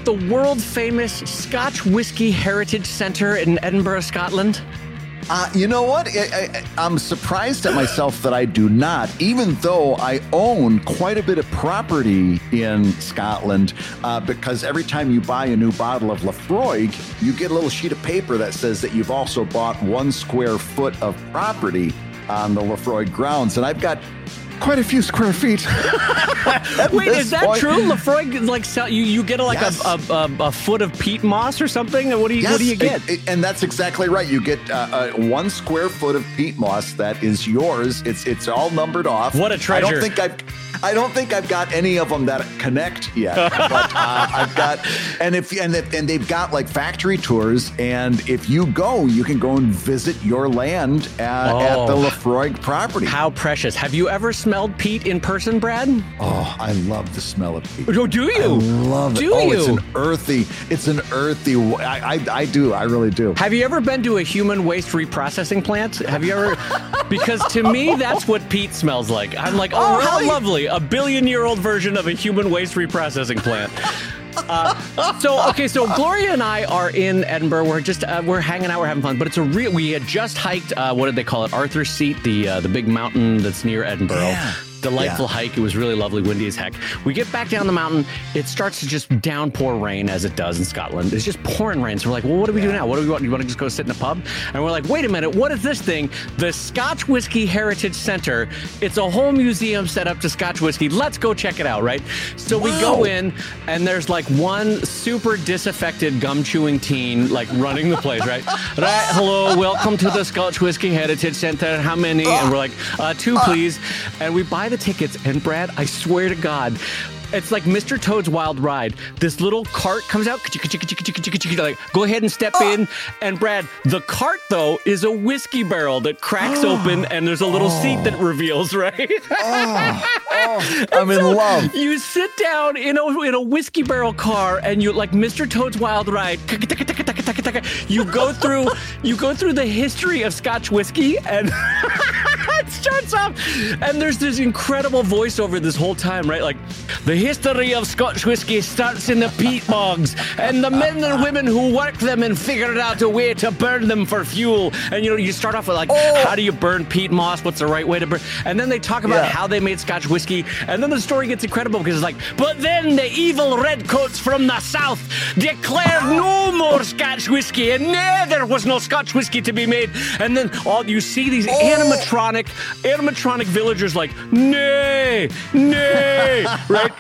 the world-famous Scotch Whisky Heritage Centre in Edinburgh, Scotland? You know what? I'm surprised at myself that I do not, even though I own quite a bit of property in Scotland, because every time you buy a new bottle of Laphroaig, you get a little sheet of paper that says that you've also bought 1 square foot of property on the Laphroaig grounds. And I've got quite a few square feet. Wait, is that true? Laphroaig, like, you get a foot of peat moss or something? What do you get? And that's exactly right. You get 1 square foot of peat moss that is yours. It's all numbered off. What a treasure! I don't think I've got any of them that connect yet, but I've got, and they've got like factory tours, and if you go, you can go and visit your land at the Laphroaig property. How precious! Have you ever smelled peat in person, Brad? Oh, I love the smell of peat. Oh, do you? I love it. Do you? It's an earthy. I do. I really do. Have you ever been to a human waste reprocessing plant? Have you ever? Because to me, that's what peat smells like. I'm like, oh, how lovely. A billion-year-old version of a human waste reprocessing plant. So Gloria and I are in Edinburgh. We're just we're hanging out, we're having fun. But it's we had just hiked. What did they call it? Arthur's Seat, the big mountain that's near Edinburgh. Yeah. Delightful hike. It was really lovely, windy as heck. We get back down the mountain. It starts to just downpour rain, as it does in Scotland. It's just pouring rain. So we're like, well, what do we do now? What do we want? You want to just go sit in a pub? And we're like, wait a minute. What is this thing? The Scotch Whisky Heritage Centre. It's a whole museum set up to Scotch whiskey. Let's go check it out, right? So we go in, and there's like one super disaffected gum-chewing teen like running the place, right? Right. Hello. Welcome to the Scotch Whisky Heritage Centre. How many? And we're like, 2, please. And we buy the tickets, and Brad, I swear to God, it's like Mr. Toad's Wild Ride. This little cart comes out, like, go ahead and step in. And Brad, the cart, though, is a whiskey barrel that cracks open, and there's a little seat that reveals, right? I'm in love. You sit down in a whiskey barrel car, and you, like Mr. Toad's Wild Ride, you go through the history of Scotch whiskey, and it starts off, and there's this incredible voiceover this whole time, right? Like, the history of Scotch whiskey starts in the peat bogs, and the men and women who worked them and figured out a way to burn them for fuel. And you start off with like, how do you burn peat moss? What's the right way to burn? And then they talk about how they made Scotch whiskey, and then the story gets incredible because it's like, but then the evil redcoats from the south declared no more Scotch whiskey, and there was no Scotch whiskey to be made. And then you see these animatronic villagers like, nay, right?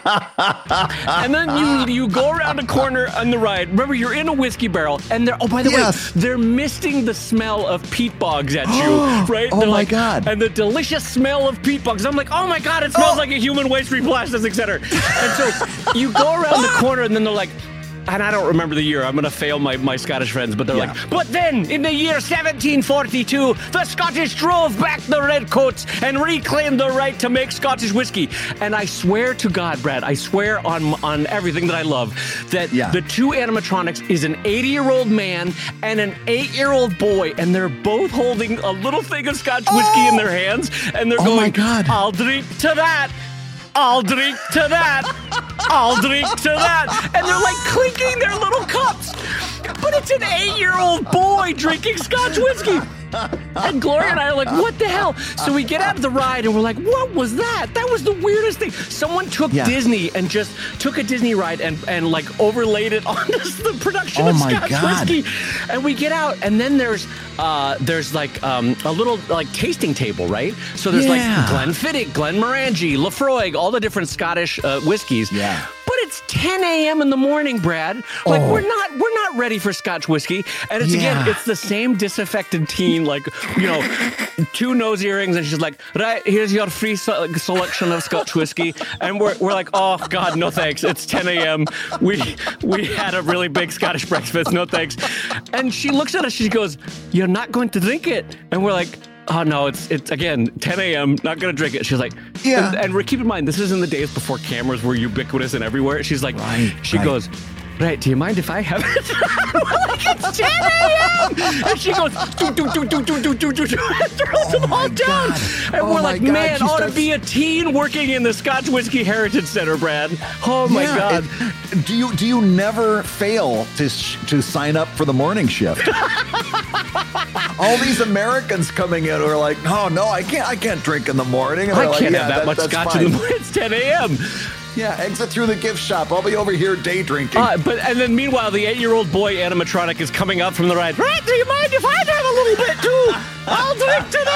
And then you go around a corner on the ride. Remember, you're in a whiskey barrel, and by the way, they're misting the smell of peat bogs at you, right? Oh, my God. And the delicious smell of peat bogs. I'm like, oh my God, it smells like a human waste reprocessing center. And so you go around the corner, and then they're like, and I don't remember the year. I'm going to fail my Scottish friends, but they're like, but then in the year 1742, the Scottish drove back the redcoats and reclaimed the right to make Scottish whiskey. And I swear to God, Brad, I swear on everything that I love, that the two animatronics is an 80-year-old man and an 8-year-old boy, and they're both holding a little thing of Scotch whiskey in their hands, and they're going, my God. I'll drink to that. I'll drink to that. I'll drink to that. And they're like clinking their little cups. But it's an 8-year-old boy drinking Scotch whiskey. And Gloria and I are like, what the hell? So we get out of the ride and we're like, what was that? That was the weirdest thing. Someone took Disney and just took a Disney ride and like overlaid it on the production of Scotch whiskey. And we get out, and then there's like a little like tasting table, right? So there's like Glenfiddich, Glenmorangie, Laphroaig, all the different Scottish whiskeys. Yeah. But it's 10 a.m. in the morning, Brad. Like we're not ready for Scotch whiskey. And it's it's the same disaffected teen, like, 2 nose earrings, and she's like, right, here's your free selection of Scotch whiskey. And we're like, oh God, no thanks. It's 10 a.m. We had a really big Scottish breakfast. No thanks. And she looks at us, she goes, you're not going to drink it. And we're like, oh no, it's again 10 a.m. Not gonna drink it. She's like, and keep in mind, this is in the days before cameras were ubiquitous and everywhere. She's like, she goes, Right, do you mind if I have it? Like, it's 10 a.m. And she goes, and throws them all down. And we're like, man, ought to be a teen working in the Scotch Whiskey Heritage Center, Brad. Oh my God. Do you never fail to sign up for the morning shift? All these Americans coming in who are like, no, I can't drink in the morning. And I can't have that much scotch in the morning. It's 10 a.m. Yeah, exit through the gift shop. I'll be over here day drinking. And then meanwhile, the 8-year-old boy animatronic is coming up from the right. Right, do you mind if I have a little bit too? I'll drink to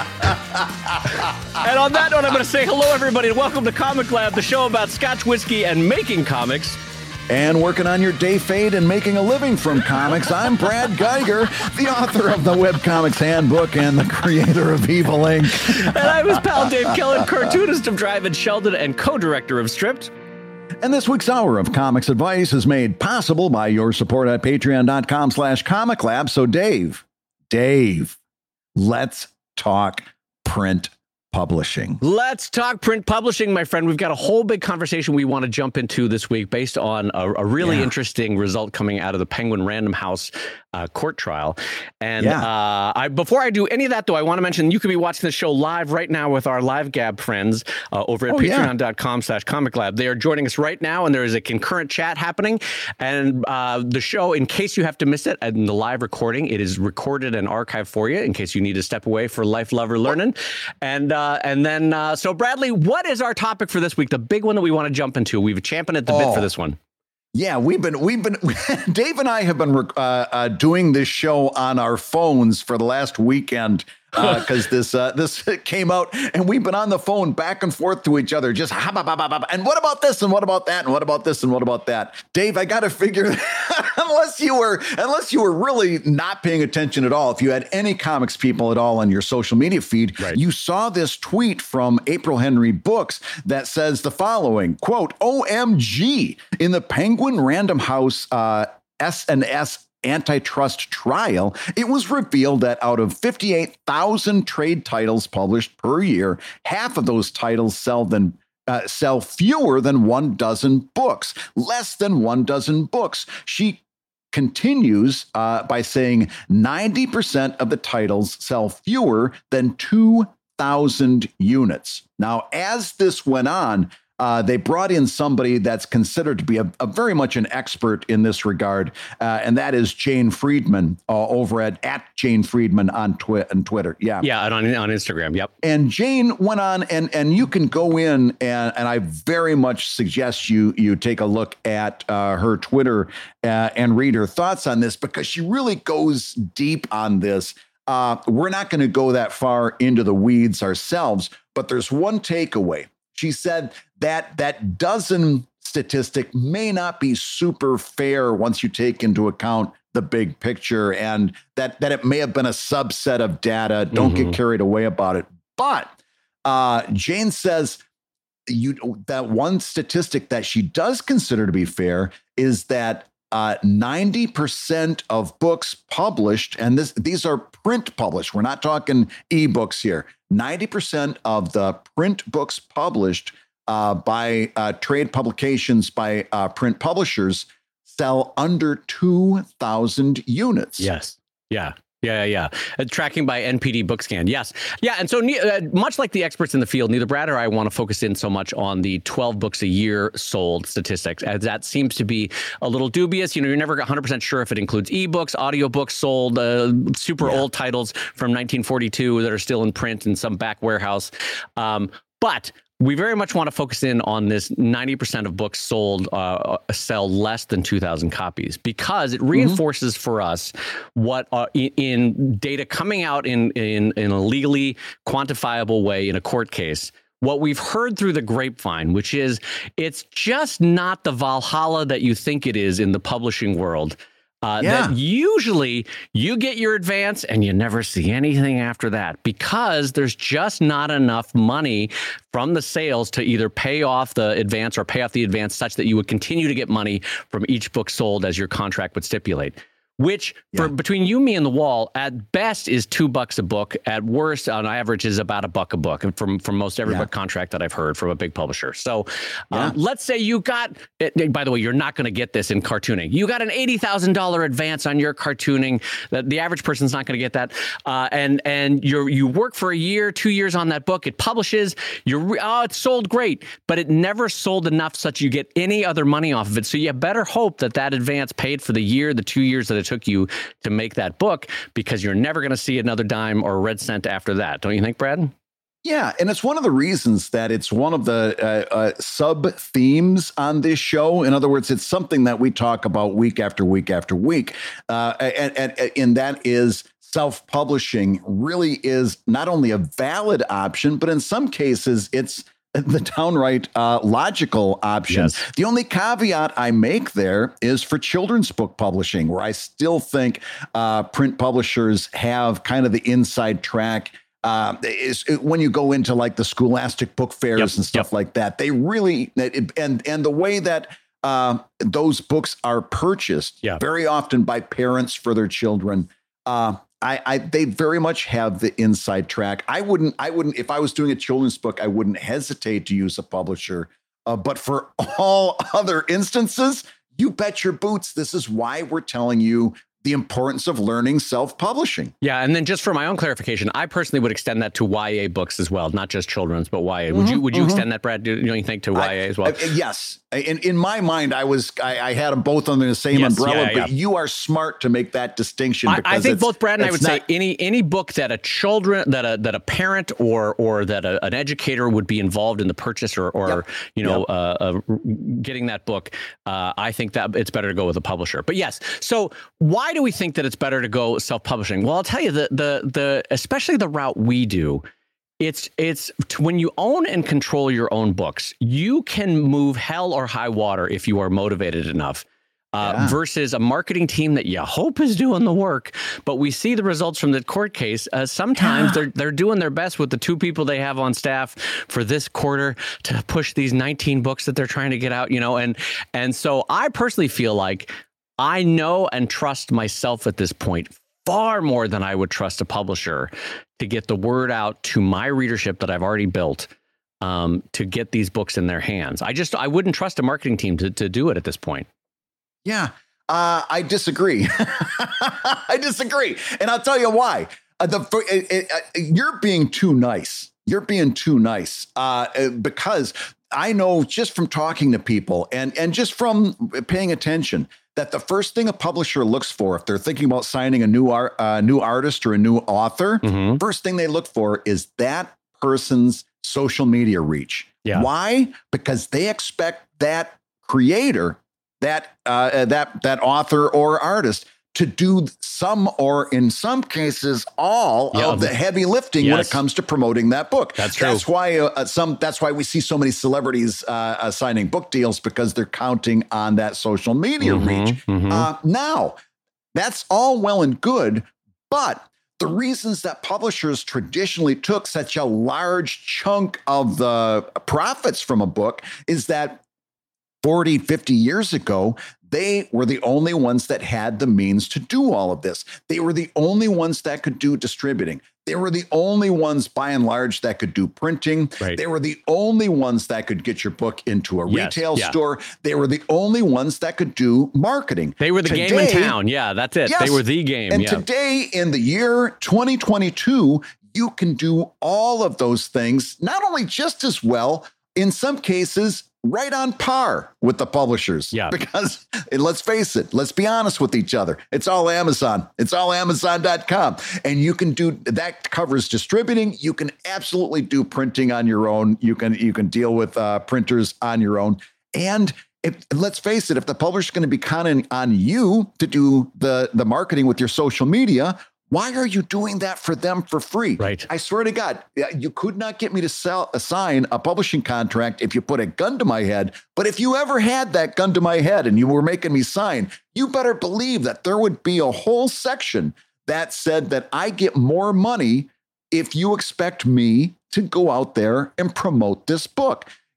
that. And on that note, I'm going to say hello, everybody, and welcome to Comic Lab, the show about Scotch whiskey and making comics. And working on your day fade and making a living from comics, I'm Brad Geiger, the author of the Webcomics Handbook and the creator of Evil Inc. And I'm his pal Dave Kellen, cartoonist of Drive and Sheldon and co-director of Stripped. And this week's hour of comics advice is made possible by your support at patreon.com/comiclab. So Dave, let's talk print publishing. Let's talk print publishing, my friend. We've got a whole big conversation we want to jump into this week based on a really interesting result coming out of the Penguin Random House court trial. And before I do any of that, though, I want to mention you could be watching the show live right now with our Live Gab friends over at patreon.com/comiclab. They are joining us right now, and there is a concurrent chat happening. And the show, in case you have to miss it, and the live recording, it is recorded and archived for you in case you need to step away for life, love, or learning. And then, so Bradley, what is our topic for this week? The big one that we want to jump into. We've championed at the bit for this one. Yeah, we've been. Dave and I have been doing this show on our phones for the last weekend because this came out, and we've been on the phone back and forth to each other, just and what about this, and what about that, and what about this, and what about that. Dave, I got to figure, unless you were really not paying attention at all, if you had any comics people at all on your social media feed, you saw this tweet from April Henry Books that says the following, quote, OMG, in the Penguin Random House S&S antitrust trial, it was revealed that out of 58,000 trade titles published per year, half of those titles sell fewer than 12 books, less than 12 books. She continues by saying 90% of the titles sell fewer than 2,000 units. Now, as this went on, they brought in somebody that's considered to be a very much an expert in this regard, and that is Jane Friedman over at Jane Friedman on Twitter. Yeah, and on Instagram. Yep. And Jane went on, and you can go in, and I very much suggest you take a look at her Twitter and read her thoughts on this, because she really goes deep on this. We're not going to go that far into the weeds ourselves, but there's one takeaway. She said that dozen statistic may not be super fair once you take into account the big picture, and that it may have been a subset of data. Don't get carried away about it. But Jane says that one statistic that she does consider to be fair is that 90% of books published, and these are print published, we're not talking ebooks here, 90% of the print books published by trade publications by print publishers sell under 2,000 units. Yes. Yeah. Tracking by NPD Bookscan. Yes. Yeah. And so much like the experts in the field, neither Brad or I want to focus in so much on the 12 books a year sold statistics, as that seems to be a little dubious. You're never 100% sure if it includes ebooks, audiobooks sold, super old titles from 1942 that are still in print in some back warehouse. But we very much want to focus in on this 90% of books sold sell less than 2,000 copies, because it reinforces for us what in data coming out in a legally quantifiable way in a court case, what we've heard through the grapevine, which is it's just not the Valhalla that you think it is in the publishing world. That usually you get your advance and you never see anything after that, because there's just not enough money from the sales to either pay off the advance or pay off the advance such that you would continue to get money from each book sold as your contract would stipulate. which for between you, me, and the wall, at best is $2 a book. At worst, on average, is about $1 a book from most every book contract that I've heard from a big publisher. So let's say you got, by the way, you're not going to get this in cartooning. You got an $80,000 advance on your cartooning. The average person's not going to get that. And you work for a year, 2 years on that book. It publishes. It's sold great, but it never sold enough such you get any other money off of it. So you better hope that advance paid for the year, the 2 years that it took you to make that book, because you're never going to see another dime or a red cent after that. Don't you think, Brad? Yeah, and it's one of the reasons that it's one of the sub-themes on this show. In other words, it's something that we talk about week after week after week. And that is self-publishing really is not only a valid option, but in some cases, it's the downright logical option. Yes. The only caveat I make there is for children's book publishing, where I still think print publishers have kind of the inside track. When you go into like the Scholastic book fairs and stuff like that, they really, and the way that those books are purchased very often by parents for their children, they very much have the inside track. I wouldn't, if I was doing a children's book, I wouldn't hesitate to use a publisher. But for all other instances, you bet your boots. This is why we're telling you the importance of learning self-publishing. Yeah, and then just for my own clarification, I personally would extend that to YA books as well, not just children's, but YA. Would you extend that, Brad? Do you think to YA as well? Yes. In my mind, I had them both under the same umbrella, but you are smart to make that distinction. I think both Brad and I would say any book that a parent or that an educator would be involved in the purchase or getting that book, I think that it's better to go with a publisher. But yes, so why do we think that it's better to go self-publishing? Well, I'll tell you the especially the route we do. It's when you own and control your own books, you can move hell or high water if you are motivated enough. Versus a marketing team that you hope is doing the work, but we see the results from the court case. Sometimes they're doing their best with the 2 people they have on staff for this quarter to push these 19 books that they're trying to get out. And so I personally feel like I know and trust myself at this point far more than I would trust a publisher to get the word out to my readership that I've already built, to get these books in their hands. I wouldn't trust a marketing team to do it at this point. Yeah, I disagree. I disagree. And I'll tell you why. You're being too nice. You're being too nice because I know just from talking to people and just from paying attention that the first thing a publisher looks for if they're thinking about signing a new artist or a new author, first thing they look for is that person's social media reach. Yeah. Why? Because they expect that creator, that author or artist, to do some, or in some cases, all of the heavy lifting when it comes to promoting that book. That's true. That's why that's why we see so many celebrities signing book deals, because they're counting on that social media reach. Now, that's all well and good, but the reasons that publishers traditionally took such a large chunk of the profits from a book is that 40, 50 years ago, they were the only ones that had the means to do all of this. They were the only ones that could do distributing. They were the only ones, by and large, that could do printing. Right. They were the only ones that could get your book into a retail store. They were the only ones that could do marketing. They were the game in town. Yeah, that's it. Yes, they were the game. And today, in the year 2022, you can do all of those things, not only just as well, in some cases, right on par with the publishers. Yeah. Because let's face it, let's be honest with each other. It's all Amazon. It's all Amazon.com. And you can do that, covers distributing. You can absolutely do printing on your own. You can deal with printers on your own. And let's face it, if the publisher is going to be counting on you to do the marketing with your social media, why are you doing that for them for free? Right. I swear to God, you could not get me to sign a publishing contract if you put a gun to my head. But if you ever had that gun to my head and you were making me sign, you better believe that there would be a whole section that said that I get more money if you expect me to go out there and promote this book.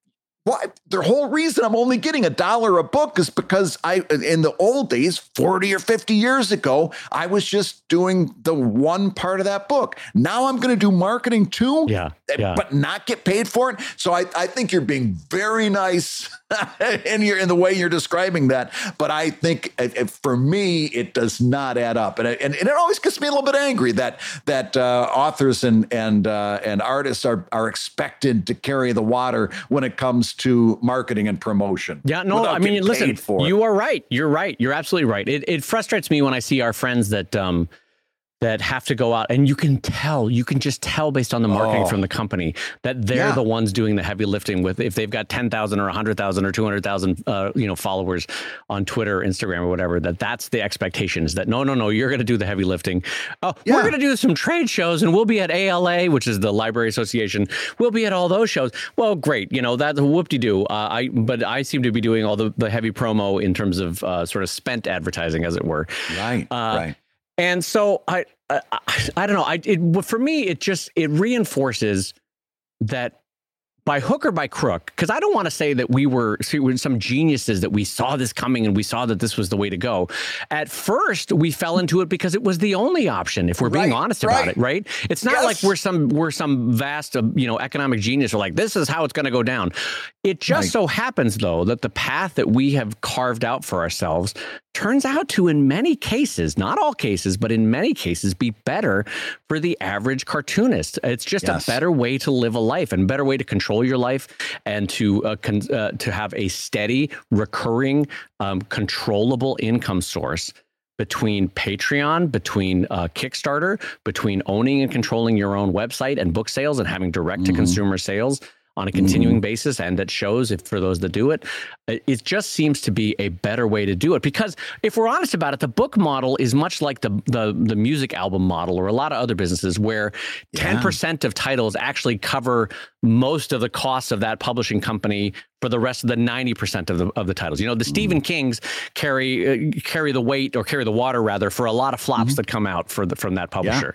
Well, the whole reason I'm only getting $1 a book is because in the old days, 40 or 50 years ago, I was just doing the one part of that book. Now I'm going to do marketing too, but not get paid for it. So I think you're being very nice in the way you're describing that. But I think for me, it does not add up. And it always gets me a little bit angry that authors and artists are expected to carry the water when it comes to marketing and promotion. Yeah, no, I mean, listen, you are right. You're right. You're absolutely right. It frustrates me when I see our friends that have to go out, and you can just tell based on the marketing from the company that they're the ones doing the heavy lifting with, if they've got 10,000 or 100,000 or 200,000, followers on Twitter, Instagram, or whatever, that's the expectation, is that no, you're going to do the heavy lifting. We're going to do some trade shows, and we'll be at ALA, which is the Library Association. We'll be at all those shows. Well, great. That's a whoop-de-doo. But I seem to be doing all the heavy promo in terms of sort of spent advertising, as it were. Right. And so I don't know. For me, it reinforces that by hook or by crook, because I don't want to say that we were some geniuses, that we saw this coming and we saw that this was the way to go. At first, we fell into it because it was the only option, if we're being honest about it, right? It's not like we're some vast, economic genius. We're like, this is how it's going to go down. It just so happens, though, that the path that we have carved out for ourselves turns out to, in many cases, not all cases, but in many cases, be better for the average cartoonist. It's just a better way to live a life and better way to control your life, and to have a steady, recurring, controllable income source between Patreon, between Kickstarter, between owning and controlling your own website and book sales and having direct-to-consumer sales on a continuing basis, and that shows for those that do it. It just seems to be a better way to do it, because if we're honest about it, the book model is much like the music album model, or a lot of other businesses, where 10% of titles actually cover most of the costs of that publishing company for the rest of the 90% of the titles. The Stephen Kings carry the weight, or carry the water rather, for a lot of flops that come out from that publisher.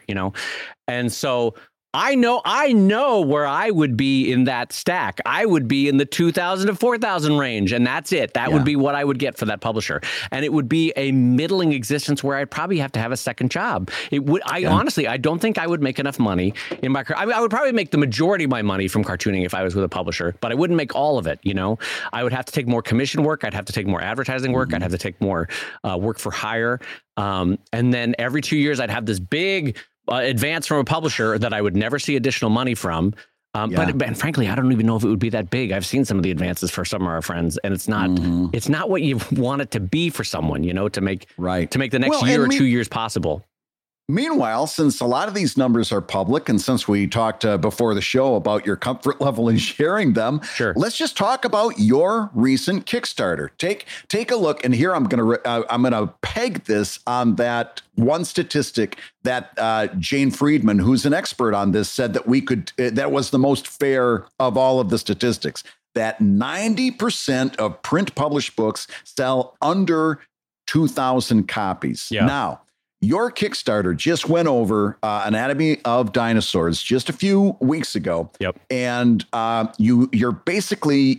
And so I know where I would be in that stack. I would be in the 2,000 to 4,000 range, and that's it. That would be what I would get for that publisher, and it would be a middling existence where I'd probably have to have a second job. It would. Honestly, I don't think I would make enough money in my career. I would probably make the majority of my money from cartooning if I was with a publisher, but I wouldn't make all of it. I would have to take more commission work. I'd have to take more advertising work. I'd have to take more work for hire, and then every 2 years I'd have this big advance from a publisher that I would never see additional money from. But frankly, I don't even know if it would be that big. I've seen some of the advances for some of our friends, and it's not what you want it to be for someone, to make the next year or 2 years possible. Meanwhile, since a lot of these numbers are public, and since we talked before the show about your comfort level in sharing them, let's just talk about your recent Kickstarter. Take a look, and here I'm gonna peg this on that one statistic that Jane Friedman, who's an expert on this, said that that was the most fair of all of the statistics. That 90% of print published books sell under 2,000 copies. Now, your Kickstarter just went over Anatomy of Dinosaurs just a few weeks ago. And you're basically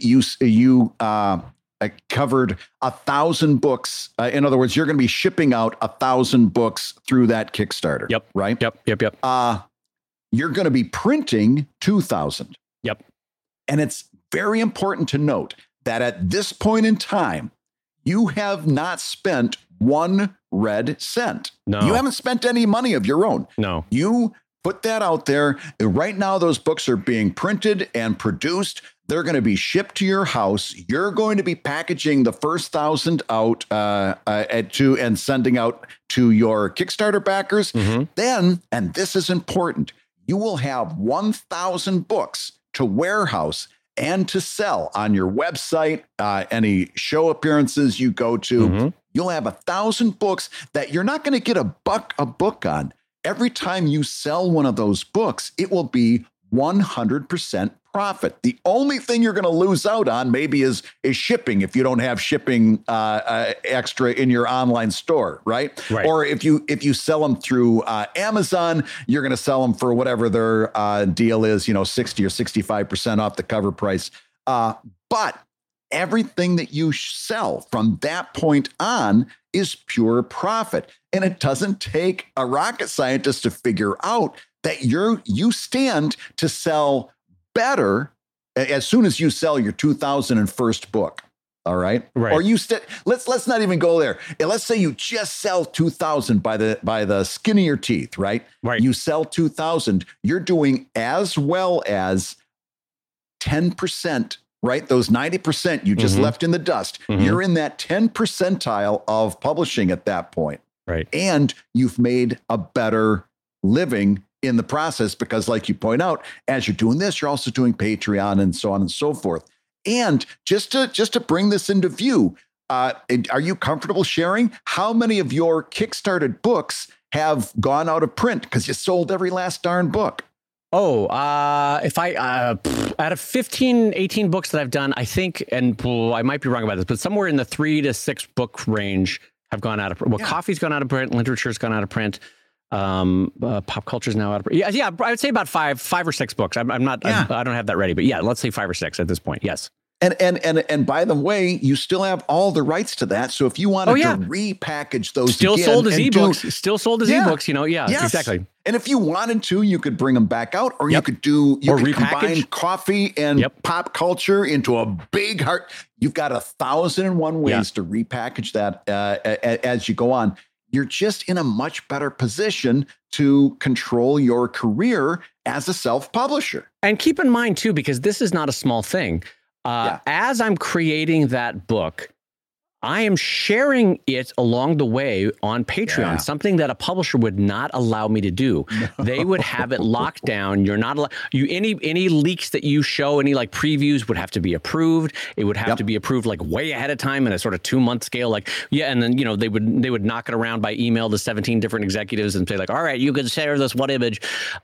covered 1,000 books. In other words, you're going to be shipping out 1,000 books through that Kickstarter. Right? Yep. You're going to be printing 2,000. And it's very important to note that at this point in time, you have not spent one red cent. No. You haven't spent any money of your own. No. You put that out there. Right now, those books are being printed and produced. They're going to be shipped to your house. You're going to be packaging the first 1,000 out and sending out to your Kickstarter backers. Then, and this is important, you will have 1,000 books to warehouse and to sell on your website, any show appearances you go to. You'll have 1,000 books that you're not going to get $1 a book on. Every time you sell one of those books, it will be 100% profit. The only thing you're going to lose out on maybe is shipping, if you don't have shipping extra in your online store, right? Or if you sell them through Amazon, you're going to sell them for whatever their deal is, 60 or 65% off the cover price. But everything that you sell from that point on is pure profit. And it doesn't take a rocket scientist to figure out that you stand to sell better as soon as you sell your 2001st book. All right. Right. Or let's not even go there. Let's say you just sell 2000 by the skin of your teeth, right? Right. You sell 2000, you're doing as well as 10%, right? Those 90% you just left in the dust. You're in that 10 percentile of publishing at that point. Right. And you've made a better living in the process because, like you point out, as you're doing this, you're also doing Patreon and so on and so forth. And just to bring this into view, are you comfortable sharing how many of your Kickstarted books have gone out of print because you sold every last darn book? Oh, if I, out of 15, 18 books that I've done, I think, and I might be wrong about this, but somewhere in the 3 to 6 book range have gone out of print. Well, coffee's gone out of print, literature's gone out of print. Pop culture's now out of print. Yeah, I would say about five or six books. I'm not, I don't have that ready, but yeah, let's say 5 or 6 at this point. Yes. And by the way, you still have all the rights to that. So if you wanted to repackage those, still sold as ebooks, ebooks, Yes. Exactly. And if you wanted to, you could bring them back out, or you could combine coffee and pop culture into a big heart. You've got 1,001 ways to repackage that as you go on. You're just in a much better position to control your career as a self-publisher. And keep in mind too, because this is not a small thing. As I'm creating that book, I am sharing it along the way on Patreon, something that a publisher would not allow me to do. No. They would have it locked down. You're not allowed, any leaks that you show, any like previews would have to be approved. It would have to be approved like way ahead of time in a sort of 2-month scale. And then, they would knock it around by email to 17 different executives and say like, all right, you can share this one image.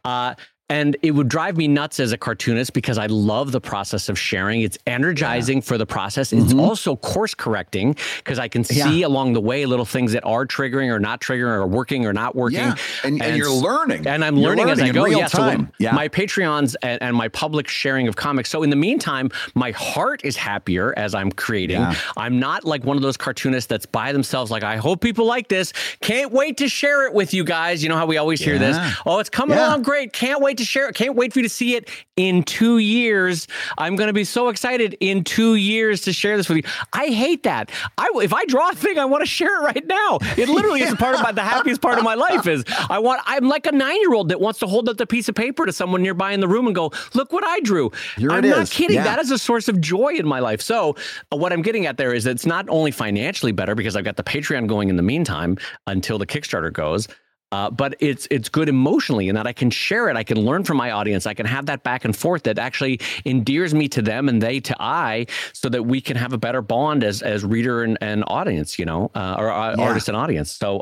And it would drive me nuts as a cartoonist because I love the process of sharing. It's energizing for the process. It's also course correcting because I can see along the way little things that are triggering or not triggering or working or not working. Yeah. And you're learning. And I'm learning as I go. Time. So my Patreons and my public sharing of comics. So in the meantime, my heart is happier as I'm creating. I'm not like one of those cartoonists that's by themselves like, I hope people like this. Can't wait to share it with you guys. You know how we always hear this? Oh, it's coming along great. Can't wait to share it. Can't wait for you to see it in 2 years. I'm going to be so excited in 2 years to share this with you. I hate that. If I draw a thing, I want to share it right now. It literally is the happiest part of my life is I'm like a 9-year-old that wants to hold up the piece of paper to someone nearby in the room and go, look what I drew. I'm not kidding. That is a source of joy in my life. So what I'm getting at there is that it's not only financially better because I've got the Patreon going in the meantime until the Kickstarter goes, but it's good emotionally in that I can share it. I can learn from my audience. I can have that back and forth that actually endears me to them and they to I, so that we can have a better bond as reader and audience, or artist and audience. So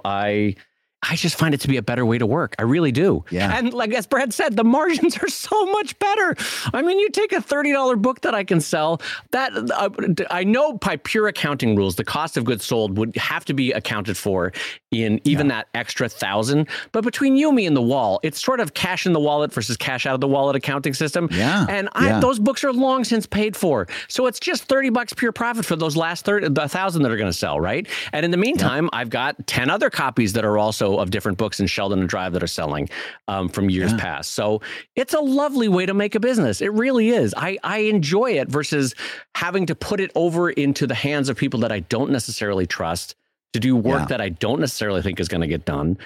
I just find it to be a better way to work. I really do. Yeah. And like as Brad said, the margins are so much better. I mean, you take a $30 book that I can sell, that I know by pure accounting rules, the cost of goods sold would have to be accounted for in even that extra 1,000. But between you, me, and the wall, it's sort of cash in the wallet versus cash out of the wallet accounting system. Yeah. And those books are long since paid for. So it's just $30 pure profit for those last 1,000 that are going to sell, right? And in the meantime, I've got 10 other copies that are also of different books in Sheldon and Drive that are selling from years past. So it's a lovely way to make a business. It really is. I enjoy it versus having to put it over into the hands of people that I don't necessarily trust to do work that I don't necessarily think is going to get done.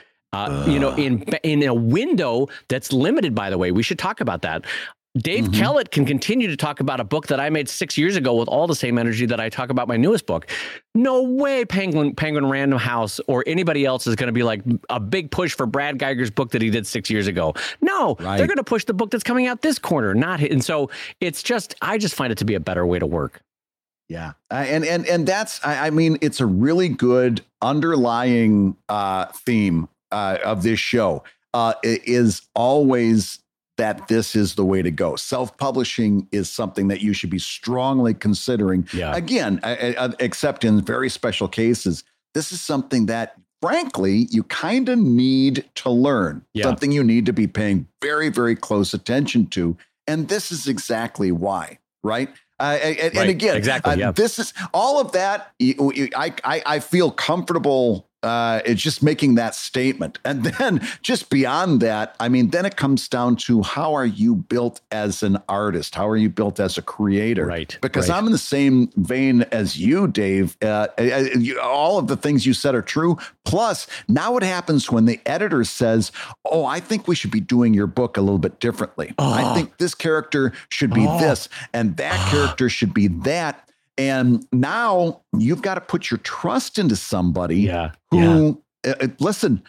In a window that's limited, by the way. We should talk about that. Dave Kellett can continue to talk about a book that I made 6 years ago with all the same energy that I talk about my newest book. No way Penguin Random House or anybody else is going to be like a big push for Brad Geiger's book that he did 6 years ago. No, they're going to push the book that's coming out this quarter, and so it's just, I just find it to be a better way to work. Yeah. And that's, I mean, it's a really good underlying theme of this show. It is always that this is the way to go. Self-publishing is something that you should be strongly considering. Yeah. Again, except in very special cases, this is something that, frankly, you kind of need to learn. Yeah. Something you need to be paying very, very close attention to. And this is exactly why, right? And Right. again, Exactly. Yeah. this is all of that. I feel comfortable. It's just making that statement. And then just beyond that, I mean, then it comes down to how are you built as an artist? How are you built as a creator? Right. Because Right. I'm in the same vein as you, Dave. All of the things you said are true. Plus, now what happens when the editor says, oh, I think we should be doing your book a little bit differently. I think this character should be this, and that character should be that. And now you've got to put your trust into somebody Yeah. who, listen,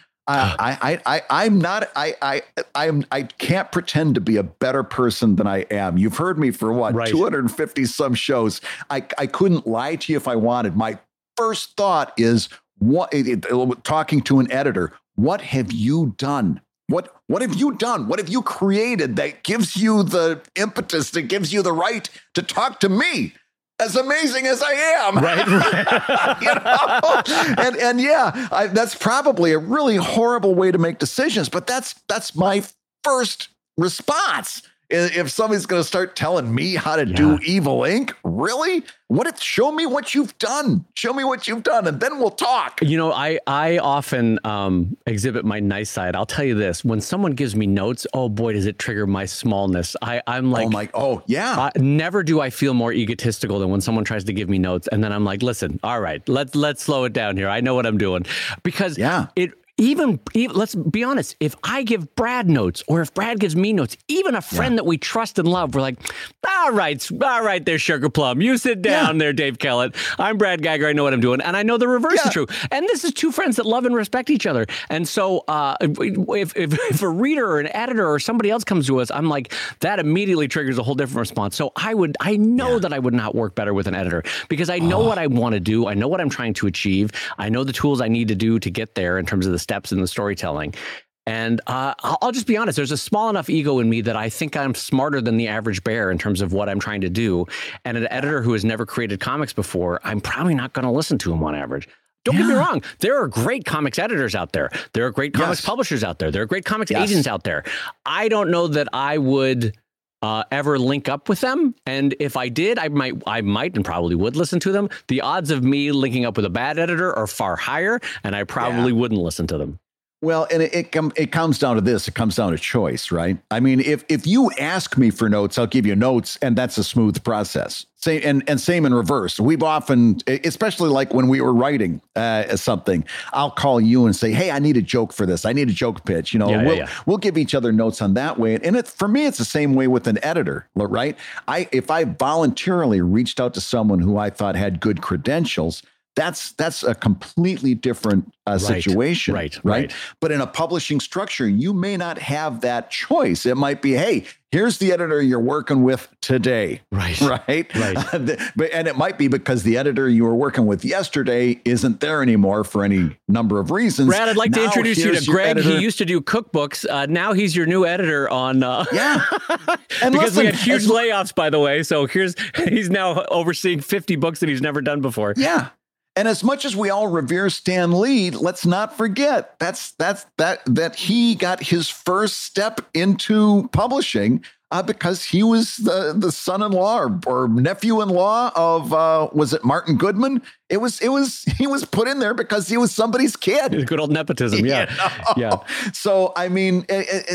I'm not, I can't pretend to be a better person than I am. You've heard me for what, Right. 250 some shows. I couldn't lie to you if I wanted. My first thought is talking to an editor, what have you done? What have you done? What have you created that gives you the impetus, that gives you the right to talk to me? As amazing as I am, Right. you know? And yeah, that's probably a really horrible way to make decisions, but that's my first response. If somebody's going to start telling me how to do Evil Inc., really? Show me what you've done. Show me what you've done, and then we'll talk. You know, I often exhibit my nice side. I'll tell you this: when someone gives me notes, oh boy, does it trigger my smallness. I'm like, never do I feel more egotistical than when someone tries to give me notes, and then I'm like, listen, all right, let's slow it down here. I know what I'm doing, because Even let's be honest, if I give Brad notes, or if Brad gives me notes, even a friend that we trust and love, we're like, all right there, Sugar Plum. You sit down there, Dave Kellett. I'm Brad Geiger. I know what I'm doing. And I know the reverse is true. And this is two friends that love and respect each other. And so if a reader or an editor or somebody else comes to us, I'm like, that immediately triggers a whole different response. So I know that I would not work better with an editor, because I know what I want to do. I know what I'm trying to achieve. I know the tools I need to do to get there in terms of the steps in the storytelling. And I'll just be honest, there's a small enough ego in me that I think I'm smarter than the average bear in terms of what I'm trying to do. And an editor who has never created comics before, I'm probably not going to listen to him on average. Don't get me wrong. There are great comics editors out there. There are great comics publishers out there. There are great comics agents out there. I don't know that I would ever link up with them. And if I did, I might and probably would listen to them. The odds of me linking up with a bad editor are far higher, and I probably wouldn't listen to them. Well, and it comes down to this. It comes down to choice, right? I mean, if you ask me for notes, I'll give you notes, and that's a smooth process. Same in reverse. We've often, especially like when we were writing something, I'll call you and say, "Hey, I need a joke for this. I need a joke pitch." You know, we'll give each other notes on that way. And for me, it's the same way with an editor, right? If I voluntarily reached out to someone who I thought had good credentials, that's a completely different situation, right? But in a publishing structure, you may not have that choice. It might be, hey, here's the editor you're working with today, right? And it might be because the editor you were working with yesterday isn't there anymore for any number of reasons. Brad, I'd like to introduce you to Greg. He used to do cookbooks. Now he's your new editor on. And because we had huge layoffs, by the way. So he's now overseeing 50 books that he's never done before. Yeah. And as much as we all revere Stan Lee, let's not forget that he got his first step into publishing because he was the son-in-law or nephew-in-law of was it Martin Goodman? He was put in there because he was somebody's kid. Good old nepotism, yeah. So I mean,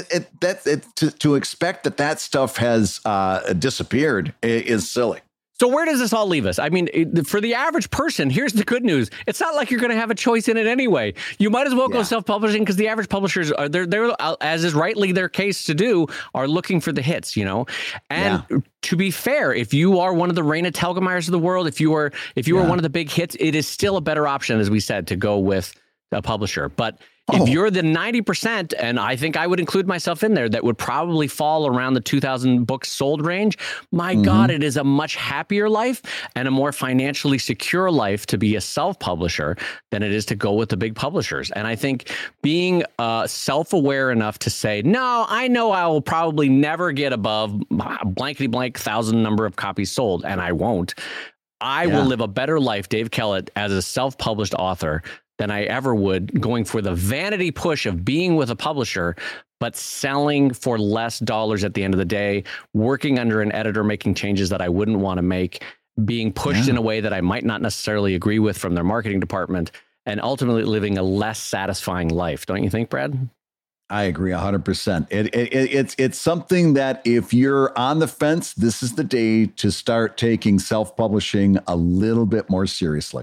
to expect that stuff has disappeared is silly. So where does this all leave us? I mean, for the average person, here's the good news. It's not like you're going to have a choice in it anyway. You might as well go self-publishing, because the average publishers are, they're as is rightly their case to do, are looking for the hits, you know? And to be fair, if you are one of the Raina Telgemeyers of the world, if you are one of the big hits, it is still a better option, as we said, to go with a publisher. But if you're the 90%, and I think I would include myself in there, that would probably fall around the 2,000 books sold range, my God, it is a much happier life and a more financially secure life to be a self-publisher than it is to go with the big publishers. And I think being self-aware enough to say, no, I know I will probably never get above blankety blank 1,000 number of copies sold, and I won't. I will live a better life, Dave Kellett, as a self-published author than I ever would going for the vanity push of being with a publisher, but selling for less dollars at the end of the day, working under an editor, making changes that I wouldn't want to make, being pushed in a way that I might not necessarily agree with from their marketing department, and ultimately living a less satisfying life. Don't you think, Brad? I agree 100%. It's something that if you're on the fence, this is the day to start taking self-publishing a little bit more seriously.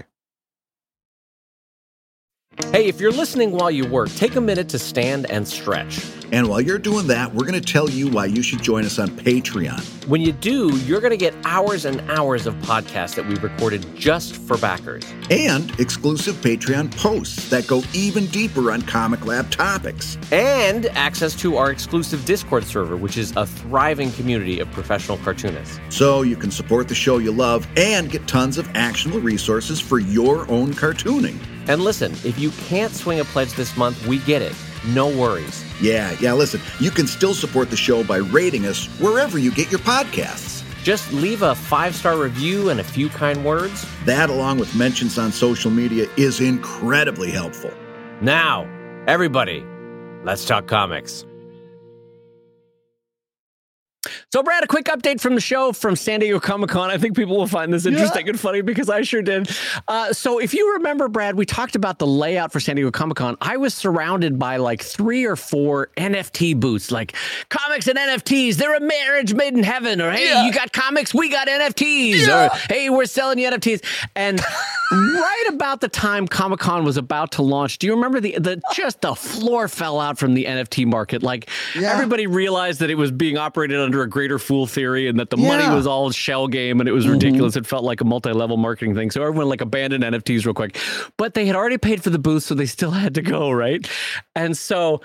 Hey, if you're listening while you work, take a minute to stand and stretch. And while you're doing that, we're going to tell you why you should join us on Patreon. When you do, you're going to get hours and hours of podcasts that we've recorded just for backers. And exclusive Patreon posts that go even deeper on Comic Lab topics. And access to our exclusive Discord server, which is a thriving community of professional cartoonists. So you can support the show you love and get tons of actionable resources for your own cartooning. And listen, if you can't swing a pledge this month, we get it. No worries. Yeah, listen, you can still support the show by rating us wherever you get your podcasts. Just leave a 5-star review and a few kind words. That, along with mentions on social media, is incredibly helpful. Now, everybody, let's talk comics. So, Brad, a quick update from the show from San Diego Comic-Con. I think people will find this interesting and funny because I sure did. So if you remember, Brad, we talked about the layout for San Diego Comic-Con. I was surrounded by like 3 or 4 NFT booths, like comics and NFTs. They're a marriage made in heaven. Or, hey, you got comics, we got NFTs. Or, hey, we're selling you NFTs. And right about the time Comic-Con was about to launch, do you remember the floor fell out from the NFT market? Like everybody realized that it was being operated under a greater fool theory and that the money was all shell game and it was ridiculous. It felt like a multi-level marketing thing. So everyone like abandoned NFTs real quick, but they had already paid for the booth, so they still had to go, right? And so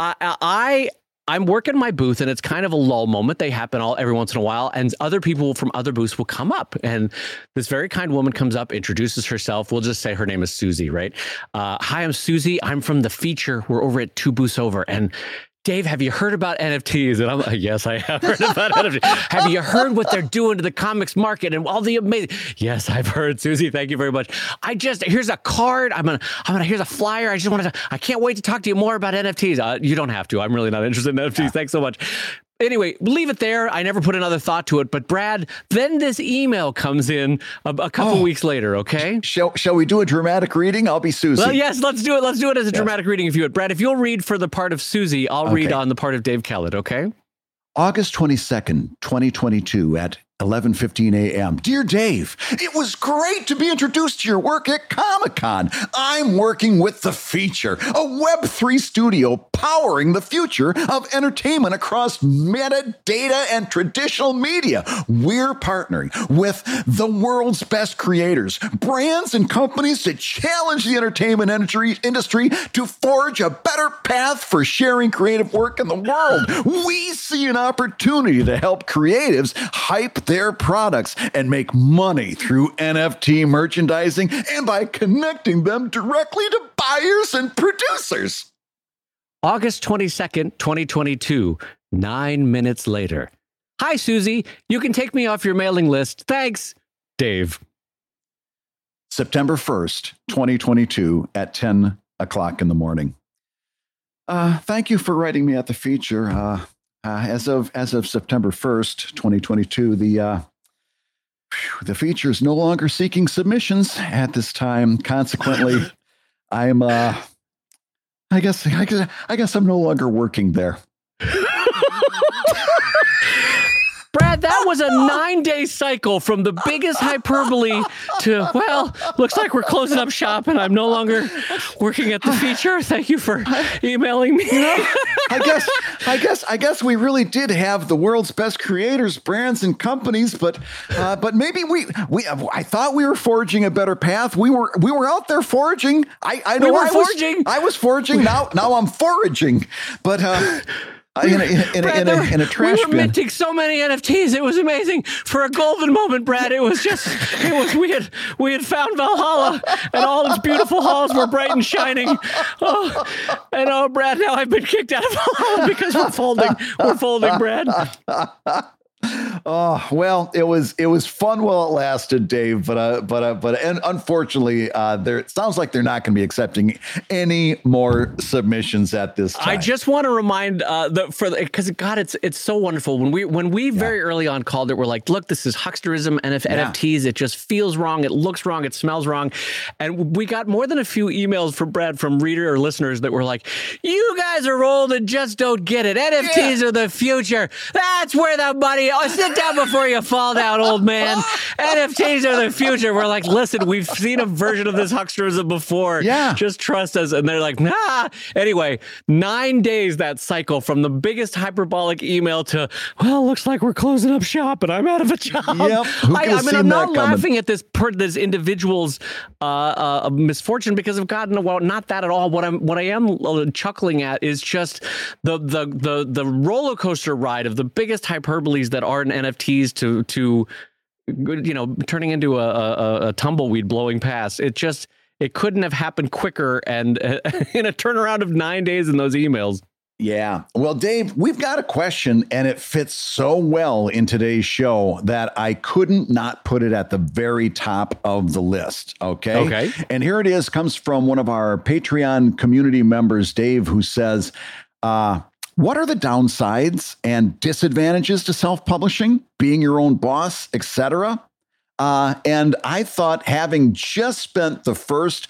I'm working my booth, and it's kind of a lull moment. They happen every once in a while, and other people from other booths will come up. And this very kind woman comes up, introduces herself. We'll just say her name is Susie, right? Hi, I'm Susie. I'm from the feature. We're over at 2 booths over. And Dave, have you heard about NFTs? And I'm like, yes, I have heard about NFTs. Have you heard what they're doing to the comics market and all the amazing? Yes, I've heard, Susie. Thank you very much. Here's a card. Here's a flyer. I can't wait to talk to you more about NFTs. You don't have to. I'm really not interested in NFTs. Thanks so much. Anyway, leave it there. I never put another thought to it. But Brad, then this email comes in a couple weeks later, okay? Shall we do a dramatic reading? I'll be Susie. Well, yes, let's do it. Let's do it as a dramatic reading if you would. Brad, if you'll read for the part of Susie, I'll read on the part of Dave Kellett, okay? August 22nd, 2022 at 11:15 a.m. Dear Dave, it was great to be introduced to your work at Comic-Con. I'm working with The Feature, a Web3 studio powering the future of entertainment across metadata and traditional media. We're partnering with the world's best creators, brands and companies to challenge the entertainment industry to forge a better path for sharing creative work in the world. We see an opportunity to help creatives hype their products and make money through NFT merchandising and by connecting them directly to buyers and producers. August 22nd, 2022, 9 minutes later. Hi, Susie. You can take me off your mailing list. Thanks, Dave. September 1st, 2022 at 10 o'clock in the morning. Thank you for writing me at The Feature. As of September 1st, 2022, the Feature is no longer seeking submissions at this time. Consequently, I'm I guess I'm no longer working there. Brad, that was a 9-day cycle from the biggest hyperbole to, well, looks like we're closing up shop and I'm no longer working at The Feature. Thank you for emailing me. I guess we really did have the world's best creators, brands, and companies, but maybe I thought we were forging a better path. We were out there foraging. I was foraging. Now I'm foraging, but. In a trash bin. We were minting so many NFTs. It was amazing. For a golden moment, Brad, we had found Valhalla and all its beautiful halls were bright and shining. Brad, now I've been kicked out of Valhalla because we're folding. We're folding, Brad. Oh, well, it was fun while it lasted, Dave, but unfortunately, it sounds like they're not going to be accepting any more submissions at this time. I just want to remind because God, it's so wonderful when we very early on called it. We're like, look, this is hucksterism, and if NFTs, it just feels wrong, it looks wrong, it smells wrong, and we got more than a few emails from Brad from reader or listeners that were like, you guys are old and just don't get it. NFTs are the future. That's where the money. Oh, sit down before you fall down, old man. NFTs are the future. We're like, listen, we've seen a version of this hucksterism before. Yeah. Just trust us. And they're like, nah. Anyway, 9 days that cycle from the biggest hyperbolic email to, well, looks like we're closing up shop and I'm out of a job. Yep. I'm not laughing at this individual's misfortune because of God. No, well, not that at all. What I am chuckling at is just the roller coaster ride of the biggest hyperboles that are in NFTs to turning into a tumbleweed blowing past. It couldn't have happened quicker and in a turnaround of 9 days in those emails. Yeah. Well, Dave, we've got a question and it fits so well in today's show that I couldn't not put it at the very top of the list. Okay. And here it is, comes from one of our Patreon community members, Dave, who says, what are the downsides and disadvantages to self-publishing, being your own boss, etc.? And I thought, having just spent the first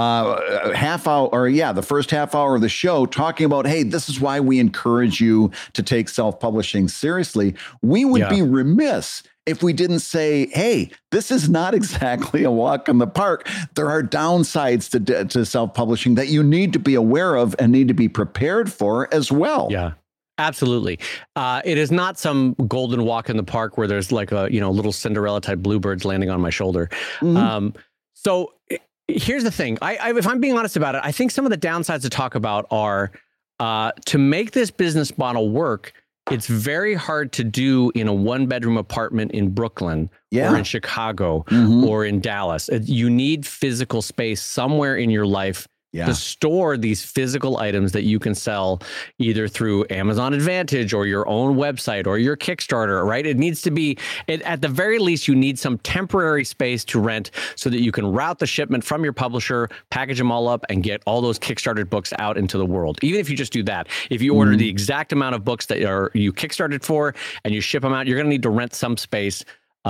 half hour of the show talking about, hey, this is why we encourage you to take self-publishing seriously, we would be remiss if we didn't say, hey, this is not exactly a walk in the park. There are downsides to self-publishing that you need to be aware of and need to be prepared for as well. Yeah. Absolutely. It is not some golden walk in the park where there's like a, little Cinderella type bluebirds landing on my shoulder. Mm-hmm. So here's the thing. If I'm being honest about it, I think some of the downsides to talk about are to make this business model work. It's very hard to do in a 1-bedroom apartment in Brooklyn or in Chicago or in Dallas. You need physical space somewhere in your life to store these physical items that you can sell either through Amazon Advantage or your own website or your Kickstarter, right? It needs to be, at the very least, you need some temporary space to rent so that you can route the shipment from your publisher, package them all up, and get all those Kickstarted books out into the world. Even if you just do that, if you order the exact amount of books that you Kickstarted for and you ship them out, you're going to need to rent some space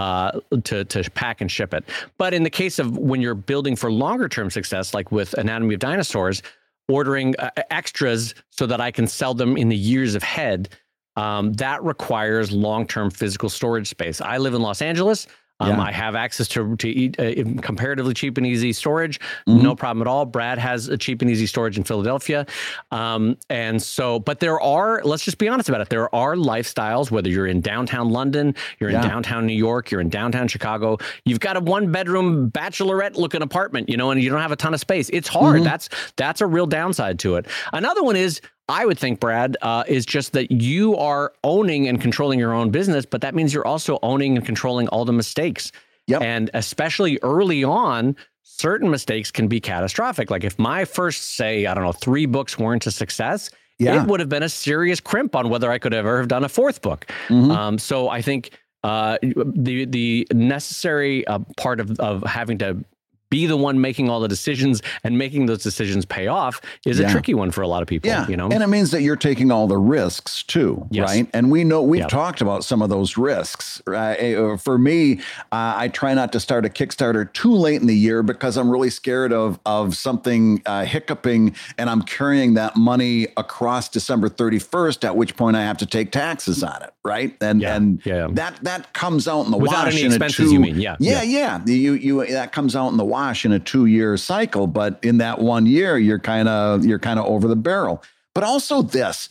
to pack and ship it. But in the case of when you're building for longer term success, like with Anatomy of Dinosaurs, ordering extras so that I can sell them in the years ahead, that requires long-term physical storage space. I live in Los Angeles. I have access to comparatively cheap and easy storage. No problem at all. Brad has a cheap and easy storage in Philadelphia. And so, but let's just be honest about it. There are lifestyles, whether you're in downtown London, you're in downtown New York, you're in downtown Chicago, you've got a 1-bedroom bachelorette looking apartment, and you don't have a ton of space. It's hard. That's a real downside to it. Another one is, I would think, Brad, is just that you are owning and controlling your own business, but that means you're also owning and controlling all the mistakes. Yep. And especially early on, certain mistakes can be catastrophic. Like if my first, 3 books weren't a success, it would have been a serious crimp on whether I could ever have done a 4th book. So I think the necessary part of having to be the one making all the decisions and making those decisions pay off is a tricky one for a lot of people. And it means that you're taking all the risks too, right? And we've talked about some of those risks. For me, I try not to start a Kickstarter too late in the year because I'm really scared of something hiccuping and I'm carrying that money across December 31st, at which point I have to take taxes on it, right? And that comes out in the without wash any in expenses, you mean? You that comes out in the wash in a 2-year cycle, but in that 1 year, you're kind of over the barrel. But also this,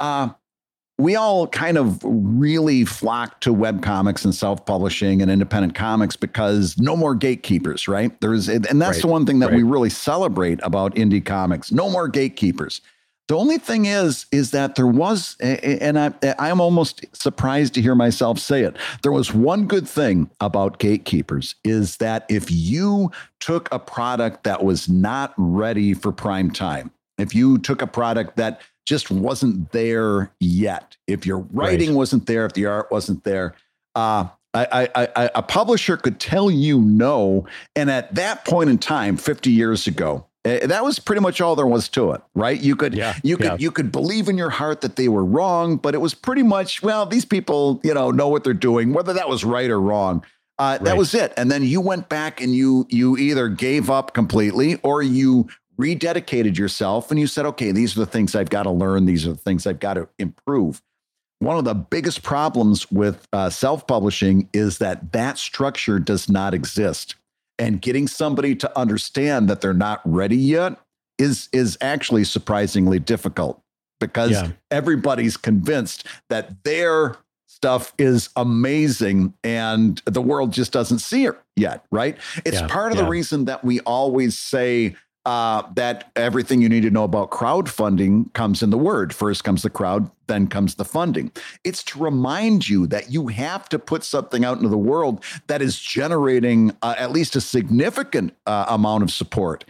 we all kind of really flock to webcomics and self-publishing and independent comics because no more gatekeepers, right? And that's the one thing that we really celebrate about indie comics. No more gatekeepers. The only thing is that there was, and I'm almost surprised to hear myself say it, there was one good thing about gatekeepers, is that if you took a product that was not ready for prime time, if you took a product that just wasn't there yet, if your writing wasn't there, if the art wasn't there, A publisher could tell you no. And at that point in time, 50 years ago, that was pretty much all there was to it, right? You could believe in your heart that they were wrong, but it was pretty much, well, these people, know what they're doing, whether that was right or wrong. That was it. And then you went back and you either gave up completely or you rededicated yourself and you said, okay, these are the things I've got to learn. These are the things I've got to improve. One of the biggest problems with self-publishing is that structure does not exist. And getting somebody to understand that they're not ready yet is actually surprisingly difficult because everybody's convinced that their stuff is amazing and the world just doesn't see it yet, right? It's part of the reason that we always say that everything you need to know about crowdfunding comes in the word. First comes the crowd, then comes the funding. It's to remind you that you have to put something out into the world that is generating at least a significant amount of support.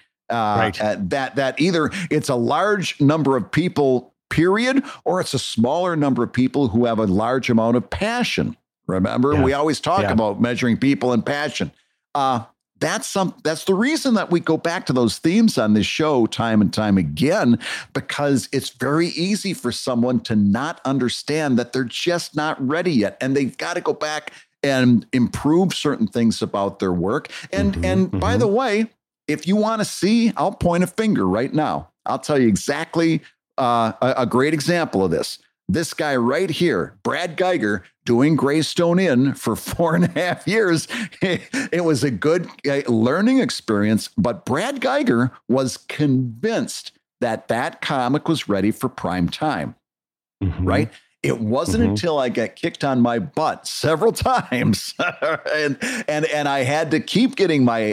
That either it's a large number of people, period, or it's a smaller number of people who have a large amount of passion. Remember, we always talk about measuring people and passion. That's the reason that we go back to those themes on this show time and time again, because it's very easy for someone to not understand that they're just not ready yet. And they've got to go back and improve certain things about their work. And by the way, if you want to see, I'll point a finger right now. I'll tell you exactly a great example of this. This guy right here, Brad Geiger, doing Greystone Inn for 4.5 years. It was a good learning experience, but Brad Geiger was convinced that comic was ready for prime time, right? It wasn't until I got kicked on my butt several times, and I had to keep getting my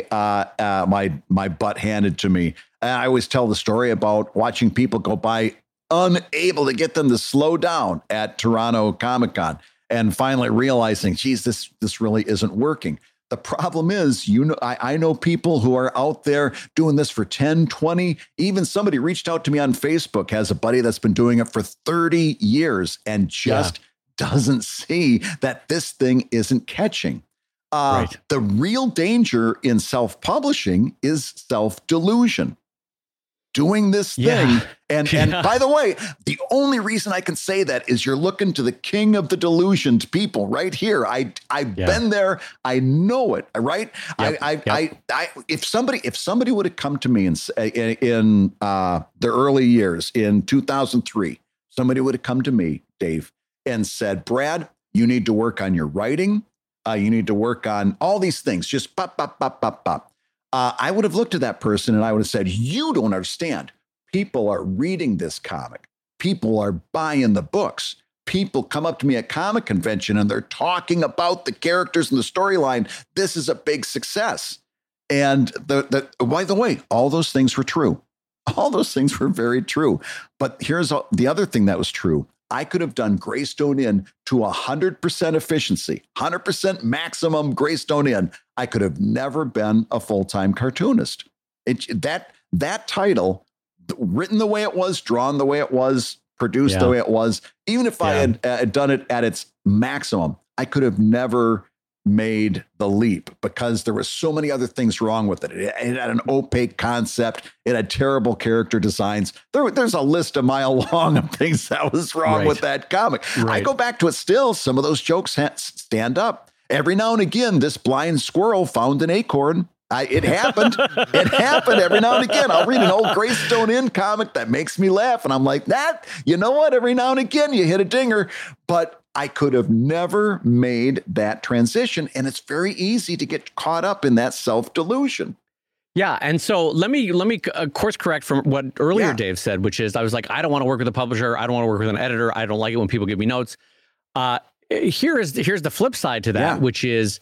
my butt handed to me. And I always tell the story about watching people go by unable to get them to slow down at Toronto Comic-Con and finally realizing, geez, this really isn't working. The problem is, I know people who are out there doing this for 10, 20, even somebody reached out to me on Facebook, has a buddy that's been doing it for 30 years and just doesn't see that this thing isn't catching. The real danger in self-publishing is self-delusion. Doing this thing. And by the way, the only reason I can say that is you're looking to the king of the delusioned people right here. I've been there. I know it. Right. If somebody would have come to me in the early years in 2003, somebody would have come to me, Dave, and said, Brad, you need to work on your writing. You need to work on all these things. Just pop, pop, pop, pop, pop. I would have looked at that person and I would have said, you don't understand. People are reading this comic. People are buying the books. People come up to me at comic convention and they're talking about the characters and the storyline. This is a big success. And by the way, all those things were true. All those things were very true. But here's the other thing that was true. I could have done Greystone Inn to 100% efficiency, 100% maximum Greystone Inn. I could have never been a full-time cartoonist. That title, written the way it was, drawn the way it was, produced the way it was, even if I had done it at its maximum, I could have never made the leap because there were so many other things wrong with it. It had an opaque concept. It had terrible character designs. There's a list a mile long of things that was wrong with that comic. I go back to it still. Some of those jokes stand up. Every now and again, this blind squirrel found an acorn. It happened. It happened every now and again. I'll read an old Greystone Inn comic that makes me laugh. And I'm like, you know what? Every now and again, you hit a dinger. But I could have never made that transition. And it's very easy to get caught up in that self-delusion. Yeah. And so let me course correct from what earlier Dave said, which is I was like, I don't want to work with a publisher. I don't want to work with an editor. I don't like it when people give me notes. Here's the flip side to that, which is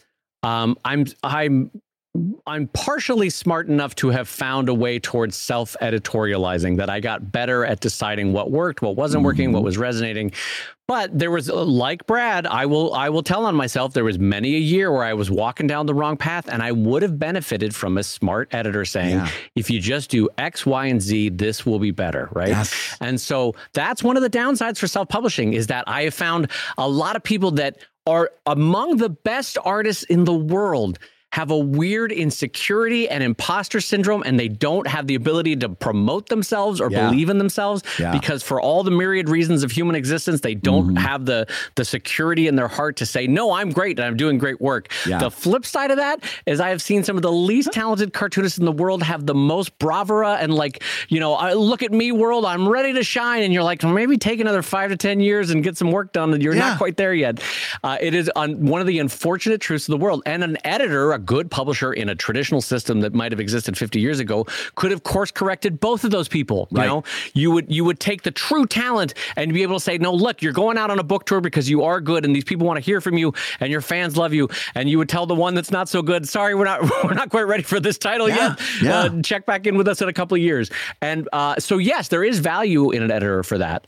I'm partially smart enough to have found a way towards self-editorializing, that I got better at deciding what worked, what wasn't working, what was resonating. But there was, like Brad, I will tell on myself, there was many a year where I was walking down the wrong path, and I would have benefited from a smart editor saying, if you just do X, Y, and Z, this will be better, right? Yes. And so that's one of the downsides for self-publishing, is that I have found a lot of people that are among the best artists in the world have a weird insecurity and imposter syndrome, and they don't have the ability to promote themselves or believe in themselves because for all the myriad reasons of human existence, they don't have the security in their heart to say, no, I'm great and I'm doing great work. The flip side of that is I have seen some of the least talented cartoonists in the world have the most bravura and like, look at me world, I'm ready to shine. And you're like, well, maybe take another 5 to 10 years and get some work done. And you're not quite there yet. It is one of the unfortunate truths of the world. And an editor, a good publisher in a traditional system that might have existed 50 years ago could have course corrected both of those people. You would take the true talent and be able to say, no, look, you're going out on a book tour because you are good and these people want to hear from you and your fans love you. And you would tell the one that's not so good, sorry, we're not quite ready for this title yet. Check back in with us in a couple of years. And so yes, there is value in an editor for that.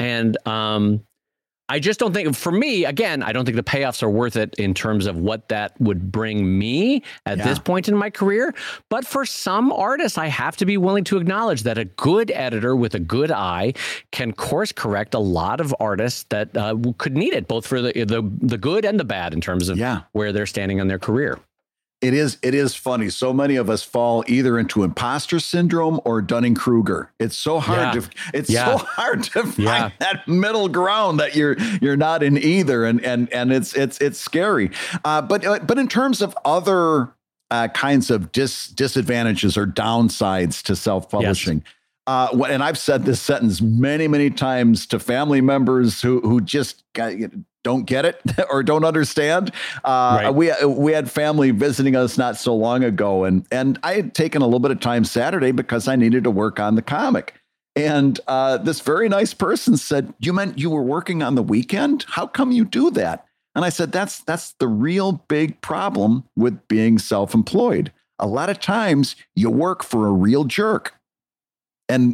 I just don't think, for me, again, I don't think the payoffs are worth it in terms of what that would bring me at this point in my career. But for some artists, I have to be willing to acknowledge that a good editor with a good eye can course correct a lot of artists that could need it, both for the good and the bad in terms of where they're standing on their career. It is funny. So many of us fall either into imposter syndrome or Dunning-Kruger. It's so hard so hard to find that middle ground that you're not in either, and it's scary. But in terms of other kinds of disadvantages or downsides to self-publishing. And I've said this sentence many times to family members who just don't get it or don't understand. We had family visiting us not so long ago, and I had taken a little bit of time Saturday because I needed to work on the comic. And this very nice person said, "You meant you were working on the weekend? How come you do that?" And I said, "That's the real big problem with being self-employed. A lot of times you work for a real jerk." And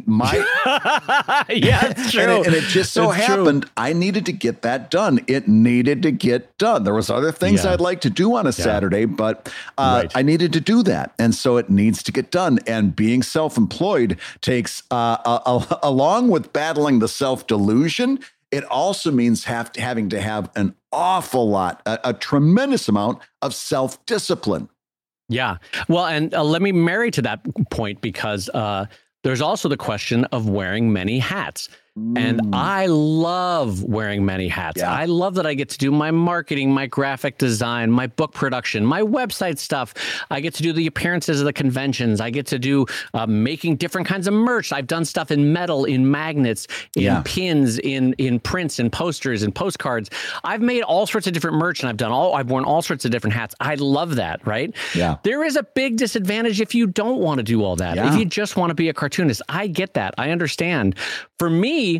it's true. And it just so happened I needed to get that done. It needed to get done. There was other things I'd like to do on a Saturday, but I needed to do that. And so it needs to get done. And being self-employed takes, along with battling the self-delusion, it also means having to have an awful lot, a tremendous amount of self-discipline. Yeah. Well, and let me marry to that point because there's also the question of wearing many hats. And I love wearing many hats. I love that I get to do my marketing, my graphic design, my book production, my website stuff. I get to do the appearances of the conventions. I get to do making different kinds of merch. I've done stuff in metal, in magnets, in pins, in prints, in posters, and postcards. I've made all sorts of different merch, and I've worn all sorts of different hats. I love that, right? Yeah. There is a big disadvantage if you don't want to do all that. If you just want to be a cartoonist. I get that. I understand. For me,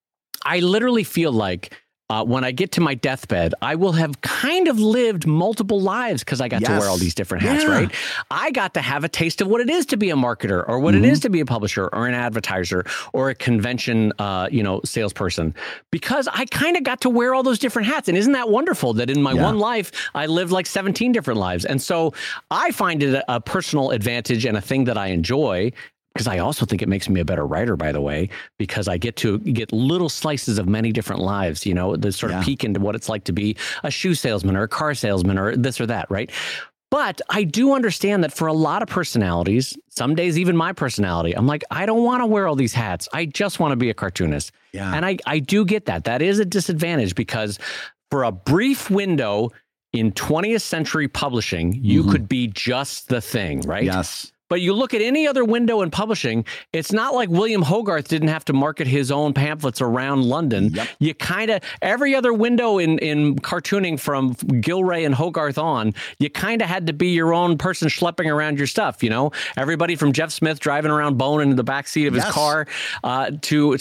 I literally feel like when I get to my deathbed, I will have kind of lived multiple lives because I got to wear all these different hats, right? I got to have a taste of what it is to be a marketer or what it is to be a publisher or an advertiser or a convention, salesperson, because I kind of got to wear all those different hats. And isn't that wonderful that in my one life, I lived like 17 different lives. And so I find it a personal advantage and a thing that I enjoy. Because I also think it makes me a better writer, by the way, because I get to get little slices of many different lives, the sort of peek into what it's like to be a shoe salesman or a car salesman or this or that, right? But I do understand that for a lot of personalities, some days even my personality, I'm like, I don't want to wear all these hats. I just want to be a cartoonist. Yeah. And I do get that. That is a disadvantage because for a brief window in 20th century publishing, you could be just the thing, right? Yes. But you look at any other window in publishing, it's not like William Hogarth didn't have to market his own pamphlets around London. Yep. You kind of, every other window in cartooning from Gilray and Hogarth on, you kind of had to be your own person schlepping around your stuff, Everybody from Jeff Smith driving around Bone in the backseat of his car to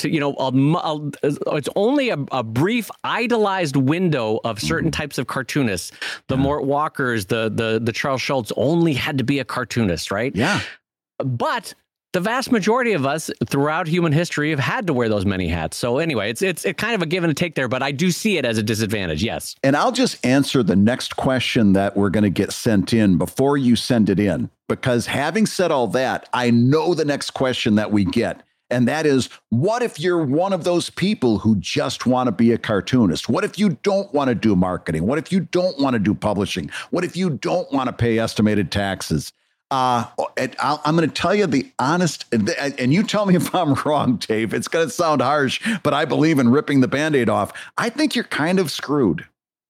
it's only a brief idolized window of certain types of cartoonists. The Mort Walkers, the Charles Schultz only had to be a cartoonist, right? Yeah. But the vast majority of us throughout human history have had to wear those many hats. So anyway, it's kind of a give and a take there, but I do see it as a disadvantage. Yes. And I'll just answer the next question that we're going to get sent in before you send it in, because having said all that, I know the next question that we get. And that is, what if you're one of those people who just want to be a cartoonist? What if you don't want to do marketing? What if you don't want to do publishing? What if you don't want to pay estimated taxes? I'm going to tell you the honest, and you tell me if I'm wrong, Dave. It's going to sound harsh, but I believe in ripping the Band-Aid off. I think you're kind of screwed.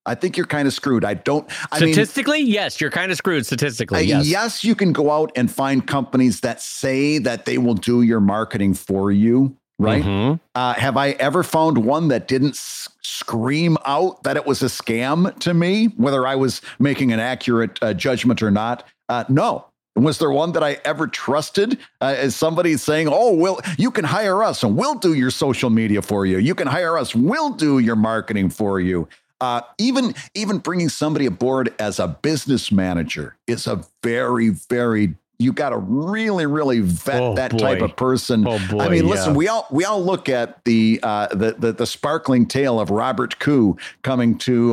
Statistically, yes, you're kind of screwed. Statistically, yes. Yes, you can go out and find companies that say that they will do your marketing for you, right? Mm-hmm. Have I ever found one that didn't scream out that it was a scam to me, whether I was making an accurate judgment or not? No. Was there one that I ever trusted as somebody saying, oh, well, you can hire us and we'll do your social media for you. You can hire us. We'll do your marketing for you. Even bringing somebody aboard as a business manager is a very, very, you got to really, really vet type of person. Oh boy, I mean, listen, we all look at the sparkling tale of Robert Koo coming to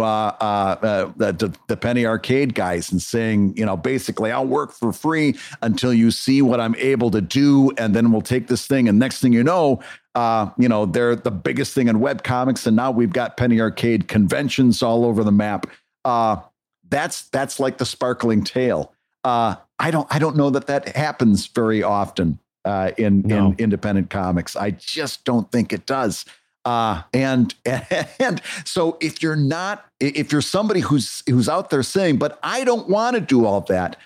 the Penny Arcade guys and saying, basically, I'll work for free until you see what I'm able to do, and then we'll take this thing. And next thing you know, they're the biggest thing in webcomics, and now we've got Penny Arcade conventions all over the map. That's like the sparkling tale. I don't know that happens very often in independent comics. I just don't think it does. And so if you're somebody who's out there saying, but I don't want to do all that,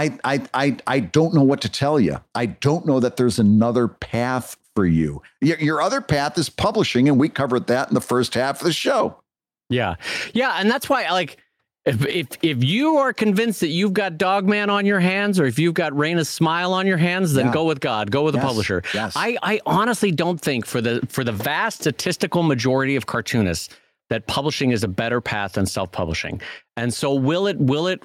I don't know what to tell you. I don't know that there's another path for you. Your other path is publishing, and we covered that in the first half of the show. Yeah. And that's why, if you are convinced that you've got Dogman on your hands, or if you've got Raina's Smile on your hands, then go with God, go with the publisher. Yes. I honestly don't think for the vast statistical majority of cartoonists that publishing is a better path than self-publishing. And so will it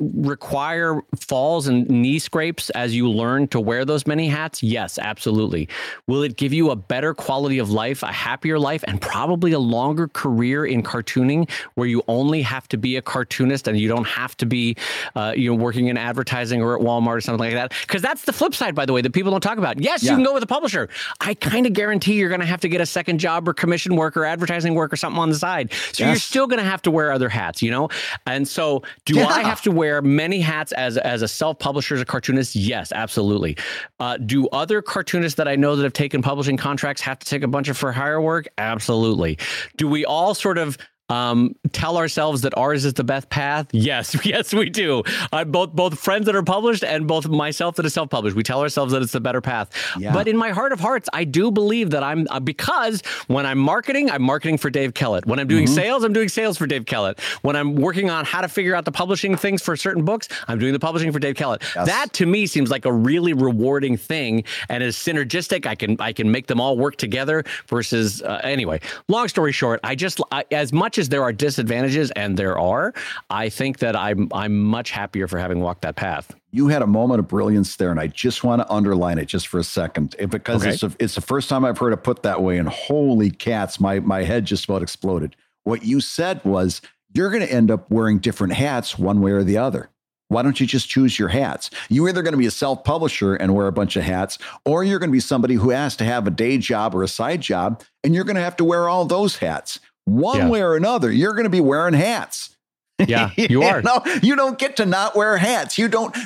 require falls and knee scrapes as you learn to wear those many hats? Yes, absolutely. Will it give you a better quality of life, a happier life, and probably a longer career in cartooning where you only have to be a cartoonist and you don't have to be working in advertising or at Walmart or something like that? Because that's the flip side, by the way, that people don't talk about. Yes, you can go with a publisher. I kind of guarantee you're going to have to get a second job or commission work or advertising work or something on the side. So you're still going to have to wear other hats, And so do I have to wear many hats as a self-publisher, as a cartoonist? Yes, absolutely. Do other cartoonists that I know that have taken publishing contracts have to take a bunch of for-hire work? Absolutely. Do we all sort of tell ourselves that ours is the best path? Yes, we do. Both friends that are published and both myself that is self-published, we tell ourselves that it's the better path. Yeah. But in my heart of hearts, I do believe that because when I'm marketing for Dave Kellett. When I'm doing sales, I'm doing sales for Dave Kellett. When I'm working on how to figure out the publishing things for certain books, I'm doing the publishing for Dave Kellett. Yes. That to me seems like a really rewarding thing and is synergistic. I can make them all work together versus anyway. Long story short, as much as there are disadvantages, and there are, I think that I'm much happier for having walked that path. You had a moment of brilliance there, and I just want to underline it just for a second, because it's the first time I've heard it put that way, and holy cats, my head just about exploded. What you said was, you're going to end up wearing different hats one way or the other. Why don't you just choose your hats? You're either going to be a self-publisher and wear a bunch of hats, or you're going to be somebody who has to have a day job or a side job, and you're going to have to wear all those hats. One way or another, you're going to be wearing hats. Yeah, you are. You don't get to not wear hats.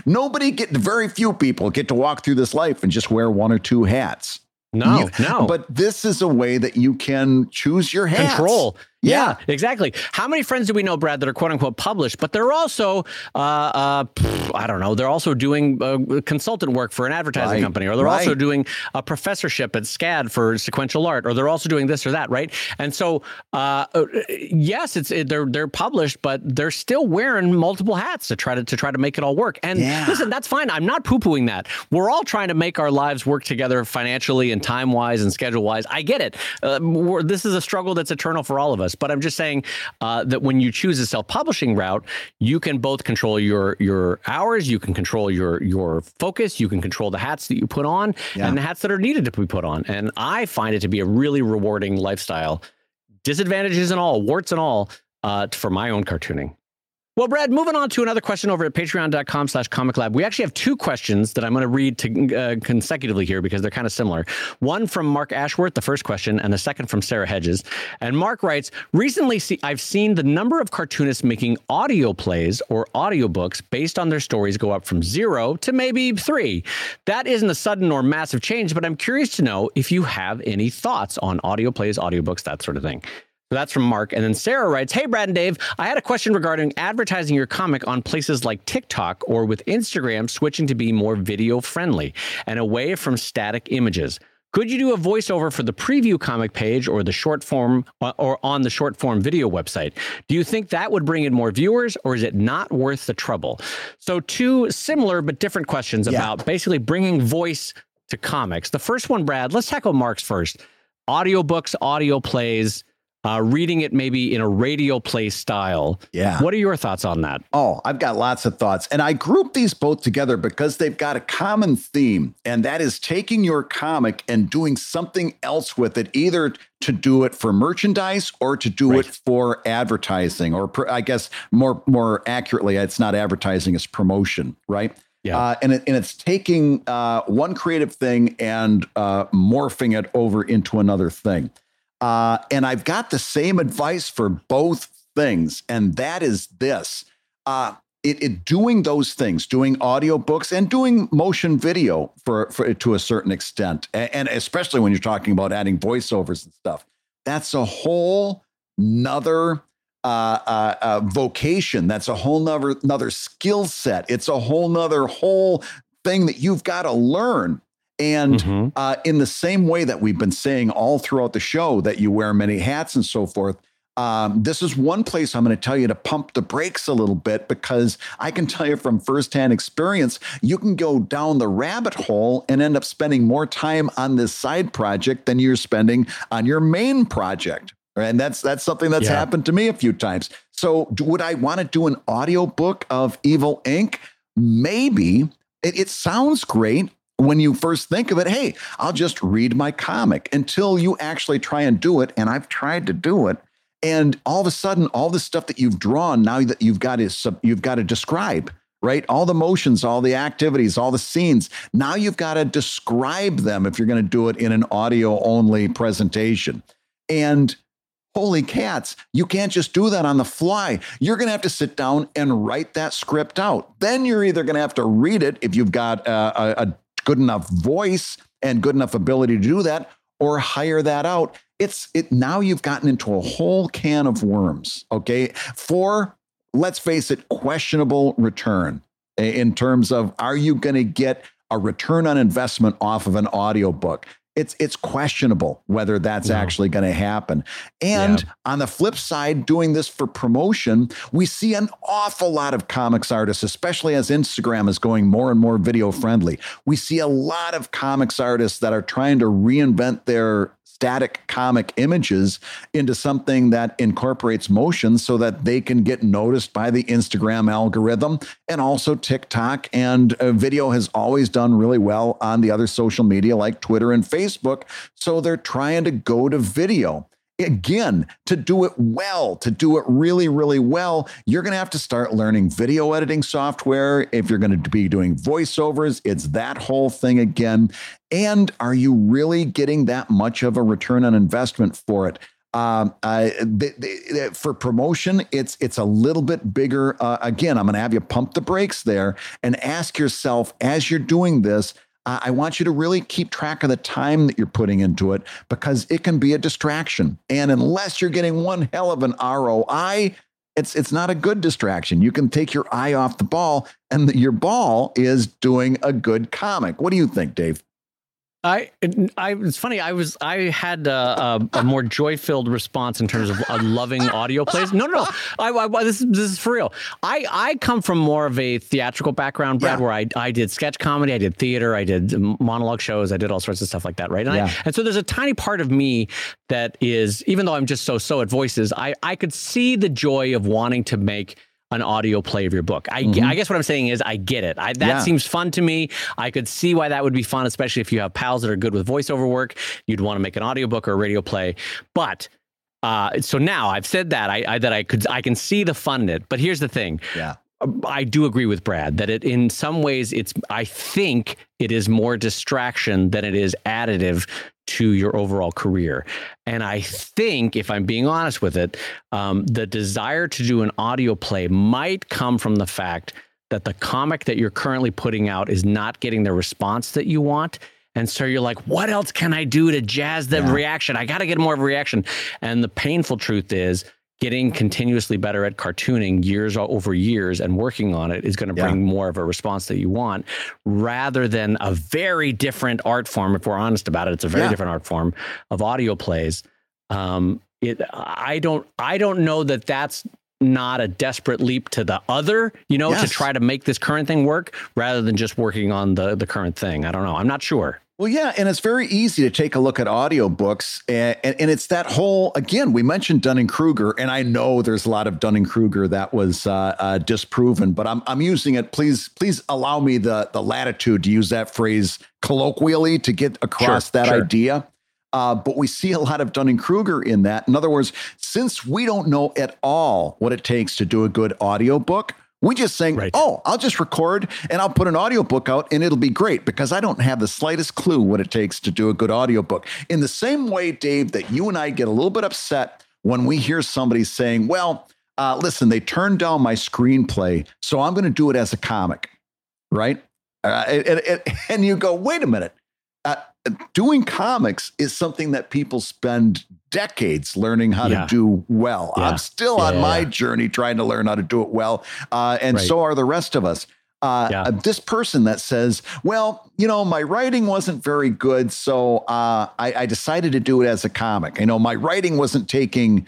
Very few people get to walk through this life and just wear one or two hats. No. But this is a way that you can choose your hats. Control. Yeah, exactly. How many friends do we know, Brad, that are quote unquote published, but they're also, I don't know, they're also doing consultant work for an advertising company, or they're also doing a professorship at SCAD for sequential art, or they're also doing this or that, right? And so, yes, they're published, but they're still wearing multiple hats to try to make it all work. And listen, that's fine. I'm not poo-pooing that. We're all trying to make our lives work together financially and time-wise and schedule-wise. I get it. This is a struggle that's eternal for all of us. But I'm just saying that when you choose a self-publishing route, you can both control your hours, you can control your focus, you can control the hats that you put on and the hats that are needed to be put on. And I find it to be a really rewarding lifestyle, disadvantages and all, warts and all, for my own cartooning. Well, Brad, moving on to another question over at patreon.com/comiclab. We actually have two questions that I'm going to read consecutively here because they're kind of similar. One from Mark Ashworth, the first question, and the second from Sarah Hedges. And Mark writes, recently I've seen the number of cartoonists making audio plays or audiobooks based on their stories go up from 0 to maybe 3. That isn't a sudden or massive change, but I'm curious to know if you have any thoughts on audio plays, audiobooks, that sort of thing. So that's from Mark. And then Sarah writes, hey, Brad and Dave, I had a question regarding advertising your comic on places like TikTok or with Instagram switching to be more video friendly and away from static images. Could you do a voiceover for the preview comic page or the short form or on the short form video website? Do you think that would bring in more viewers, or is it not worth the trouble? So two similar but different questions about basically bringing voice to comics. The first one, Brad, let's tackle Mark's first. Audiobooks, audio plays, reading it maybe in a radio play style. Yeah. What are your thoughts on that? Oh, I've got lots of thoughts. And I group these both together because they've got a common theme, and that is taking your comic and doing something else with it, either to do it for merchandise or to do it for advertising, or I guess more accurately, it's not advertising, it's promotion, right? Yeah. And it's taking one creative thing and morphing it over into another thing. And I've got the same advice for both things, and that is this. Doing those things, doing audiobooks and doing motion video for to a certain extent, and especially when you're talking about adding voiceovers and stuff, that's a whole nother vocation. That's a whole nother skill set. It's a whole thing that you've got to learn. And in the same way that we've been saying all throughout the show that you wear many hats and so forth, this is one place I'm going to tell you to pump the brakes a little bit, because I can tell you from firsthand experience, you can go down the rabbit hole and end up spending more time on this side project than you're spending on your main project. And that's something that's happened to me a few times. So would I want to do an audiobook of Evil Inc? Maybe. It sounds great when you first think of it. Hey, I'll just read my comic, until you actually try and do it. And I've tried to do it. And all of a sudden, all the stuff that you've drawn, now that you've got to describe, right? All the motions, all the activities, all the scenes. Now you've got to describe them if you're going to do it in an audio only presentation. And holy cats, you can't just do that on the fly. You're going to have to sit down and write that script out. Then you're either going to have to read it if you've got a good enough voice and good enough ability to do that, or hire that out. Now you've gotten into a whole can of worms, okay? For, let's face it, questionable return in terms of, are you going to get a return on investment off of an audiobook? It's questionable whether that's actually going to happen. And on the flip side, doing this for promotion, we see an awful lot of comics artists, especially as Instagram is going more and more video friendly. We see a lot of comics artists that are trying to reinvent their static comic images into something that incorporates motion so that they can get noticed by the Instagram algorithm, and also TikTok. And video has always done really well on the other social media like Twitter and Facebook. So they're trying to go to video. Again, to do it well, to do it really, really well, you're going to have to start learning video editing software. If you're going to be doing voiceovers, it's that whole thing again. And are you really getting that much of a return on investment for it? For promotion, it's a little bit bigger. Again, I'm going to have you pump the brakes there and ask yourself, as you're doing this, I want you to really keep track of the time that you're putting into it, because it can be a distraction. And unless you're getting one hell of an ROI, it's not a good distraction. You can take your eye off the ball, and your ball is doing a good comic. What do you think, Dave? It's funny. I had a more joy-filled response in terms of loving audio plays. No. This is for real. I come from more of a theatrical background, Brad, where I did sketch comedy, I did theater, I did monologue shows, I did all sorts of stuff like that, right? And so there's a tiny part of me that is, even though I'm just so at voices, I could see the joy of wanting to make an audio play of your book. I guess what I'm saying is I get it. That seems fun to me. I could see why that would be fun, especially if you have pals that are good with voiceover work. You'd want to make an audiobook or a radio play. But So now I've said that I can see the fun in it. But here's the thing. Yeah. I do agree with Brad that in some ways I think it is more distraction than it is additive to your overall career. And I think, if I'm being honest with it, the desire to do an audio play might come from the fact that the comic that you're currently putting out is not getting the response that you want. And so you're like, what else can I do to jazz the reaction? I got to get more of a reaction. And the painful truth is, getting continuously better at cartooning years over years and working on it is going to bring more of a response that you want, rather than a very different art form. If we're honest about it, it's a very different art form of audio plays. I don't know that that's not a desperate leap to the other, to try to make this current thing work rather than just working on the current thing. I don't know. I'm not sure. Well, yeah, and it's very easy to take a look at audiobooks, and it's that whole, again, we mentioned Dunning-Kruger, and I know there's a lot of Dunning-Kruger that was disproven, but I'm using it. Please allow me the latitude to use that phrase colloquially to get across that idea. But we see a lot of Dunning-Kruger in that. In other words, since we don't know at all what it takes to do a good audiobook, we just saying, I'll just record and I'll put an audiobook out and it'll be great, because I don't have the slightest clue what it takes to do a good audiobook. In the same way, Dave, that you and I get a little bit upset when we hear somebody saying, well, listen, they turned down my screenplay, so I'm going to do it as a comic, right? And you go, wait a minute. Doing comics is something that people spend decades learning how to do well. I'm still on my journey trying to learn how to do it well. And so are the rest of us. This person that says, well, my writing wasn't very good, so I decided to do it as a comic. My writing wasn't getting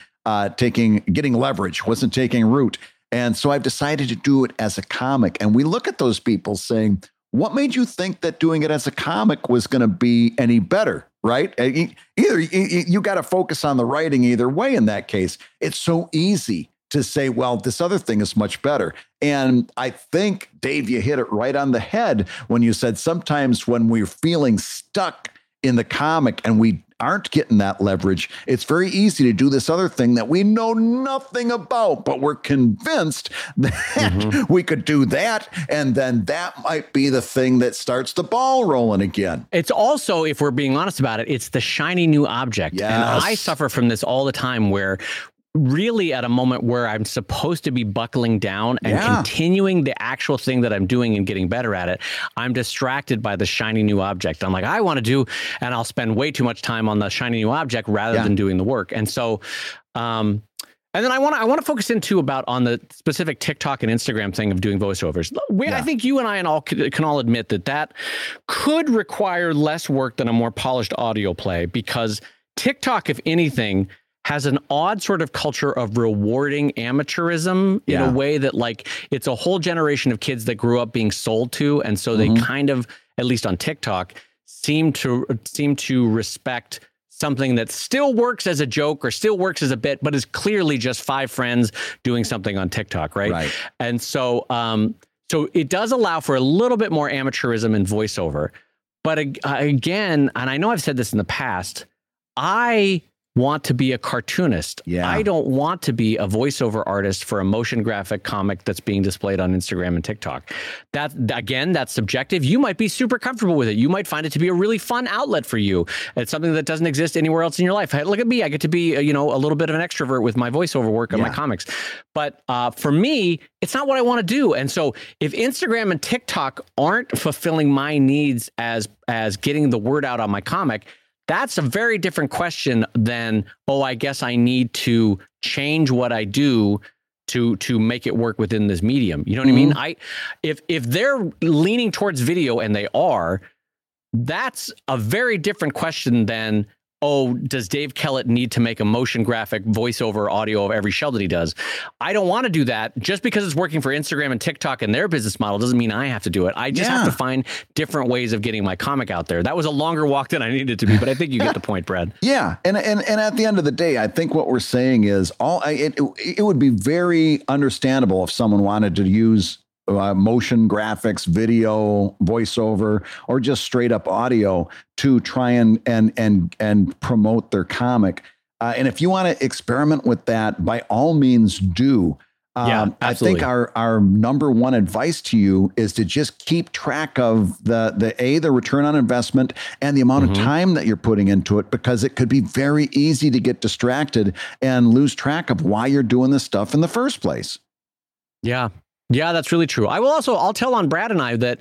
leverage, wasn't taking root. And so I've decided to do it as a comic. And we look at those people saying, what made you think that doing it as a comic was going to be any better, right? Either you got to focus on the writing either way in that case. It's so easy to say, well, this other thing is much better. And I think, Dave, you hit it right on the head when you said sometimes when we're feeling stuck in the comic and we aren't getting that leverage, it's very easy to do this other thing that we know nothing about, but we're convinced that we could do that. And then that might be the thing that starts the ball rolling again. It's also, if we're being honest about it, it's the shiny new object. Yes. And I suffer from this all the time, where really at a moment where I'm supposed to be buckling down and continuing the actual thing that I'm doing and getting better at it, I'm distracted by the shiny new object. I'm like, I want to do, and I'll spend way too much time on the shiny new object rather than doing the work. And so, and then I want to focus in too on the specific TikTok and Instagram thing of doing voiceovers. I think you and I can all admit that could require less work than a more polished audio play, because TikTok, if anything, has an odd sort of culture of rewarding amateurism in a way that, like, it's a whole generation of kids that grew up being sold to. And so they kind of, at least on TikTok, seem to respect something that still works as a joke or still works as a bit, but is clearly just 5 friends doing something on TikTok. Right. And so, so it does allow for a little bit more amateurism in voiceover. But again, and I know I've said this in the past, I want to be a cartoonist. I don't want to be a voiceover artist for a motion graphic comic that's being displayed on Instagram and TikTok. That's subjective. You might be super comfortable with it. You might find it to be a really fun outlet for you. It's something that doesn't exist anywhere else in your life. Hey, look at me. I get to be, a little bit of an extrovert with my voiceover work on my comics. But for me, it's not what I want to do. And so if Instagram and TikTok aren't fulfilling my needs as getting the word out on my comic, that's a very different question than, I guess I need to change what I do to make it work within this medium. You know what I mean? If they're leaning towards video, and they are, that's a very different question than, does Dave Kellett need to make a motion graphic voiceover audio of every show that he does? I don't want to do that. Just because it's working for Instagram and TikTok and their business model doesn't mean I have to do it. I just have to find different ways of getting my comic out there. That was a longer walk than I needed to be, but I think you get the point, Brad. Yeah. And at the end of the day, I think what we're saying is it would be very understandable if someone wanted to use motion graphics, video, voiceover, or just straight up audio to try and promote their comic. And if you want to experiment with that, by all means do. I think our number one advice to you is to just keep track of the return on investment and the amount of time that you're putting into it, because it could be very easy to get distracted and lose track of why you're doing this stuff in the first place. Yeah. Yeah, that's really true. I'll tell on Brad and I that,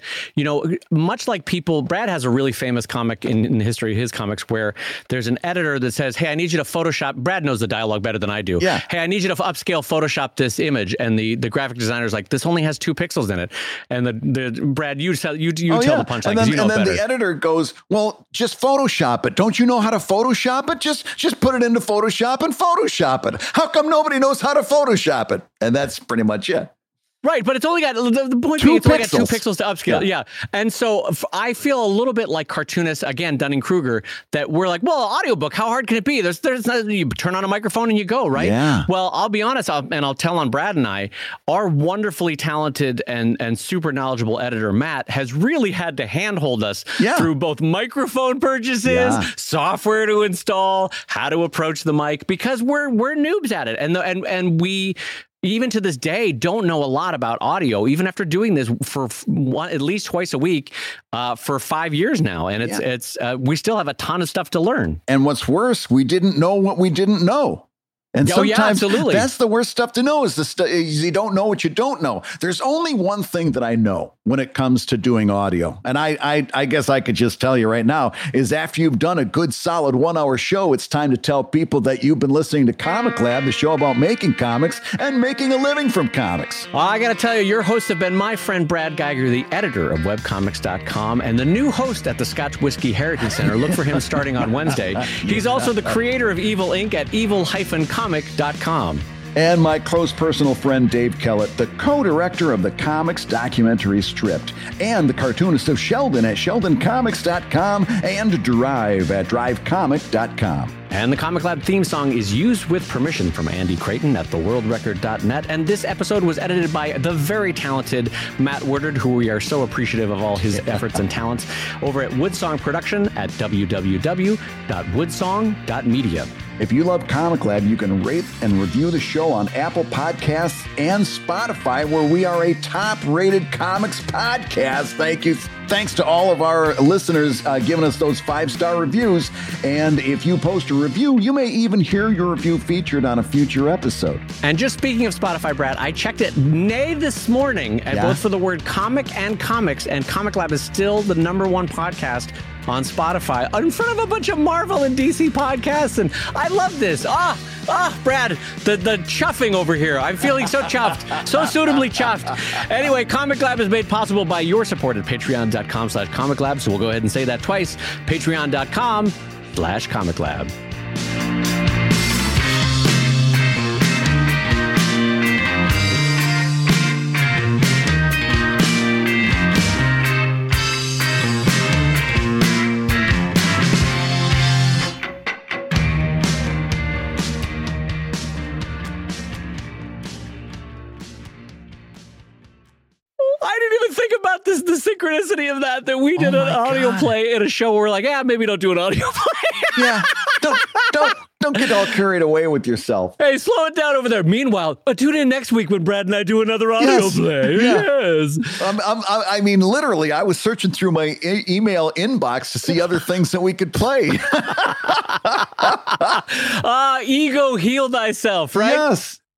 much like Brad has a really famous comic in the history of his comics where there's an editor that says, hey, I need you to Photoshop. Brad knows the dialogue better than I do. Yeah. Hey, I need you to upscale Photoshop this image. And the graphic designer's like, this only has 2 pixels in it. And the Brad, you tell the punchline because you know better. And then the editor goes, well, just Photoshop it. Don't you know how to Photoshop it? Just put it into Photoshop and Photoshop it. How come nobody knows how to Photoshop it? And that's pretty much it. Right, but it's only got the point being it's only got 2 pixels to upscale. Yeah. And so I feel a little bit like cartoonists, again, Dunning-Kruger, that we're like, well, audiobook, how hard can it be? There's you turn on a microphone and you go, right? Yeah. Well, I'll be honest, I'll tell on Brad and I, our wonderfully talented and super knowledgeable editor, Matt, has really had to handhold us through both microphone purchases, software to install, how to approach the mic, because we're noobs at it. And we, even to this day, don't know a lot about audio, even after doing this for at least twice a week for 5 years now. And it's we still have a ton of stuff to learn. And what's worse, we didn't know what we didn't know. And sometimes that's the worst stuff to know, is you don't know what you don't know. There's only one thing that I know when it comes to doing audio. And I guess I could just tell you right now, is after you've done a good solid 1-hour show, it's time to tell people that you've been listening to Comic Lab, the show about making comics and making a living from comics. I got to tell you, your hosts have been my friend Brad Geiger, the editor of webcomics.com and the new host at the Scotch Whiskey Heritage Center. Look for him starting on Wednesday. He's also the creator of Evil Inc. at evil-comic.com. And my close personal friend Dave Kellett, the co-director of the comics documentary Stripped, and the cartoonist of Sheldon at sheldoncomics.com and Drive at drivecomic.com. And the Comic Lab theme song is used with permission from Andy Creighton at theworldrecord.net. And this episode was edited by the very talented Matt Woodard, who we are so appreciative of all his efforts and talents, over at Woodsong Production at www.woodsong.media. If you love Comic Lab, you can rate and review the show on Apple Podcasts and Spotify, where we are a top-rated comics podcast. Thank you. Thanks to all of our listeners giving us those 5-star reviews. And if you post a review, you may even hear your review featured on a future episode. And just speaking of Spotify, Brad, I checked it this morning, both for the word comic and comics, and Comic Lab is still the #1 podcast on Spotify, in front of a bunch of Marvel and DC podcasts. And I love this. Brad, the chuffing over here. I'm feeling so chuffed, so suitably chuffed. Anyway, Comic Lab is made possible by your support at patreon.com/Comic Lab. So we'll go ahead and say that twice. Patreon.com/Comic Lab. The synchronicity of that we did an audio play in a show where we're like, maybe don't do an audio play. Yeah, don't get all carried away with yourself. Hey, slow it down over there. Meanwhile, tune in next week when Brad and I do another audio play. Yeah. Yes. I mean, literally, I was searching through my email inbox to see other things that we could play. Ego, heal thyself, right? Yes.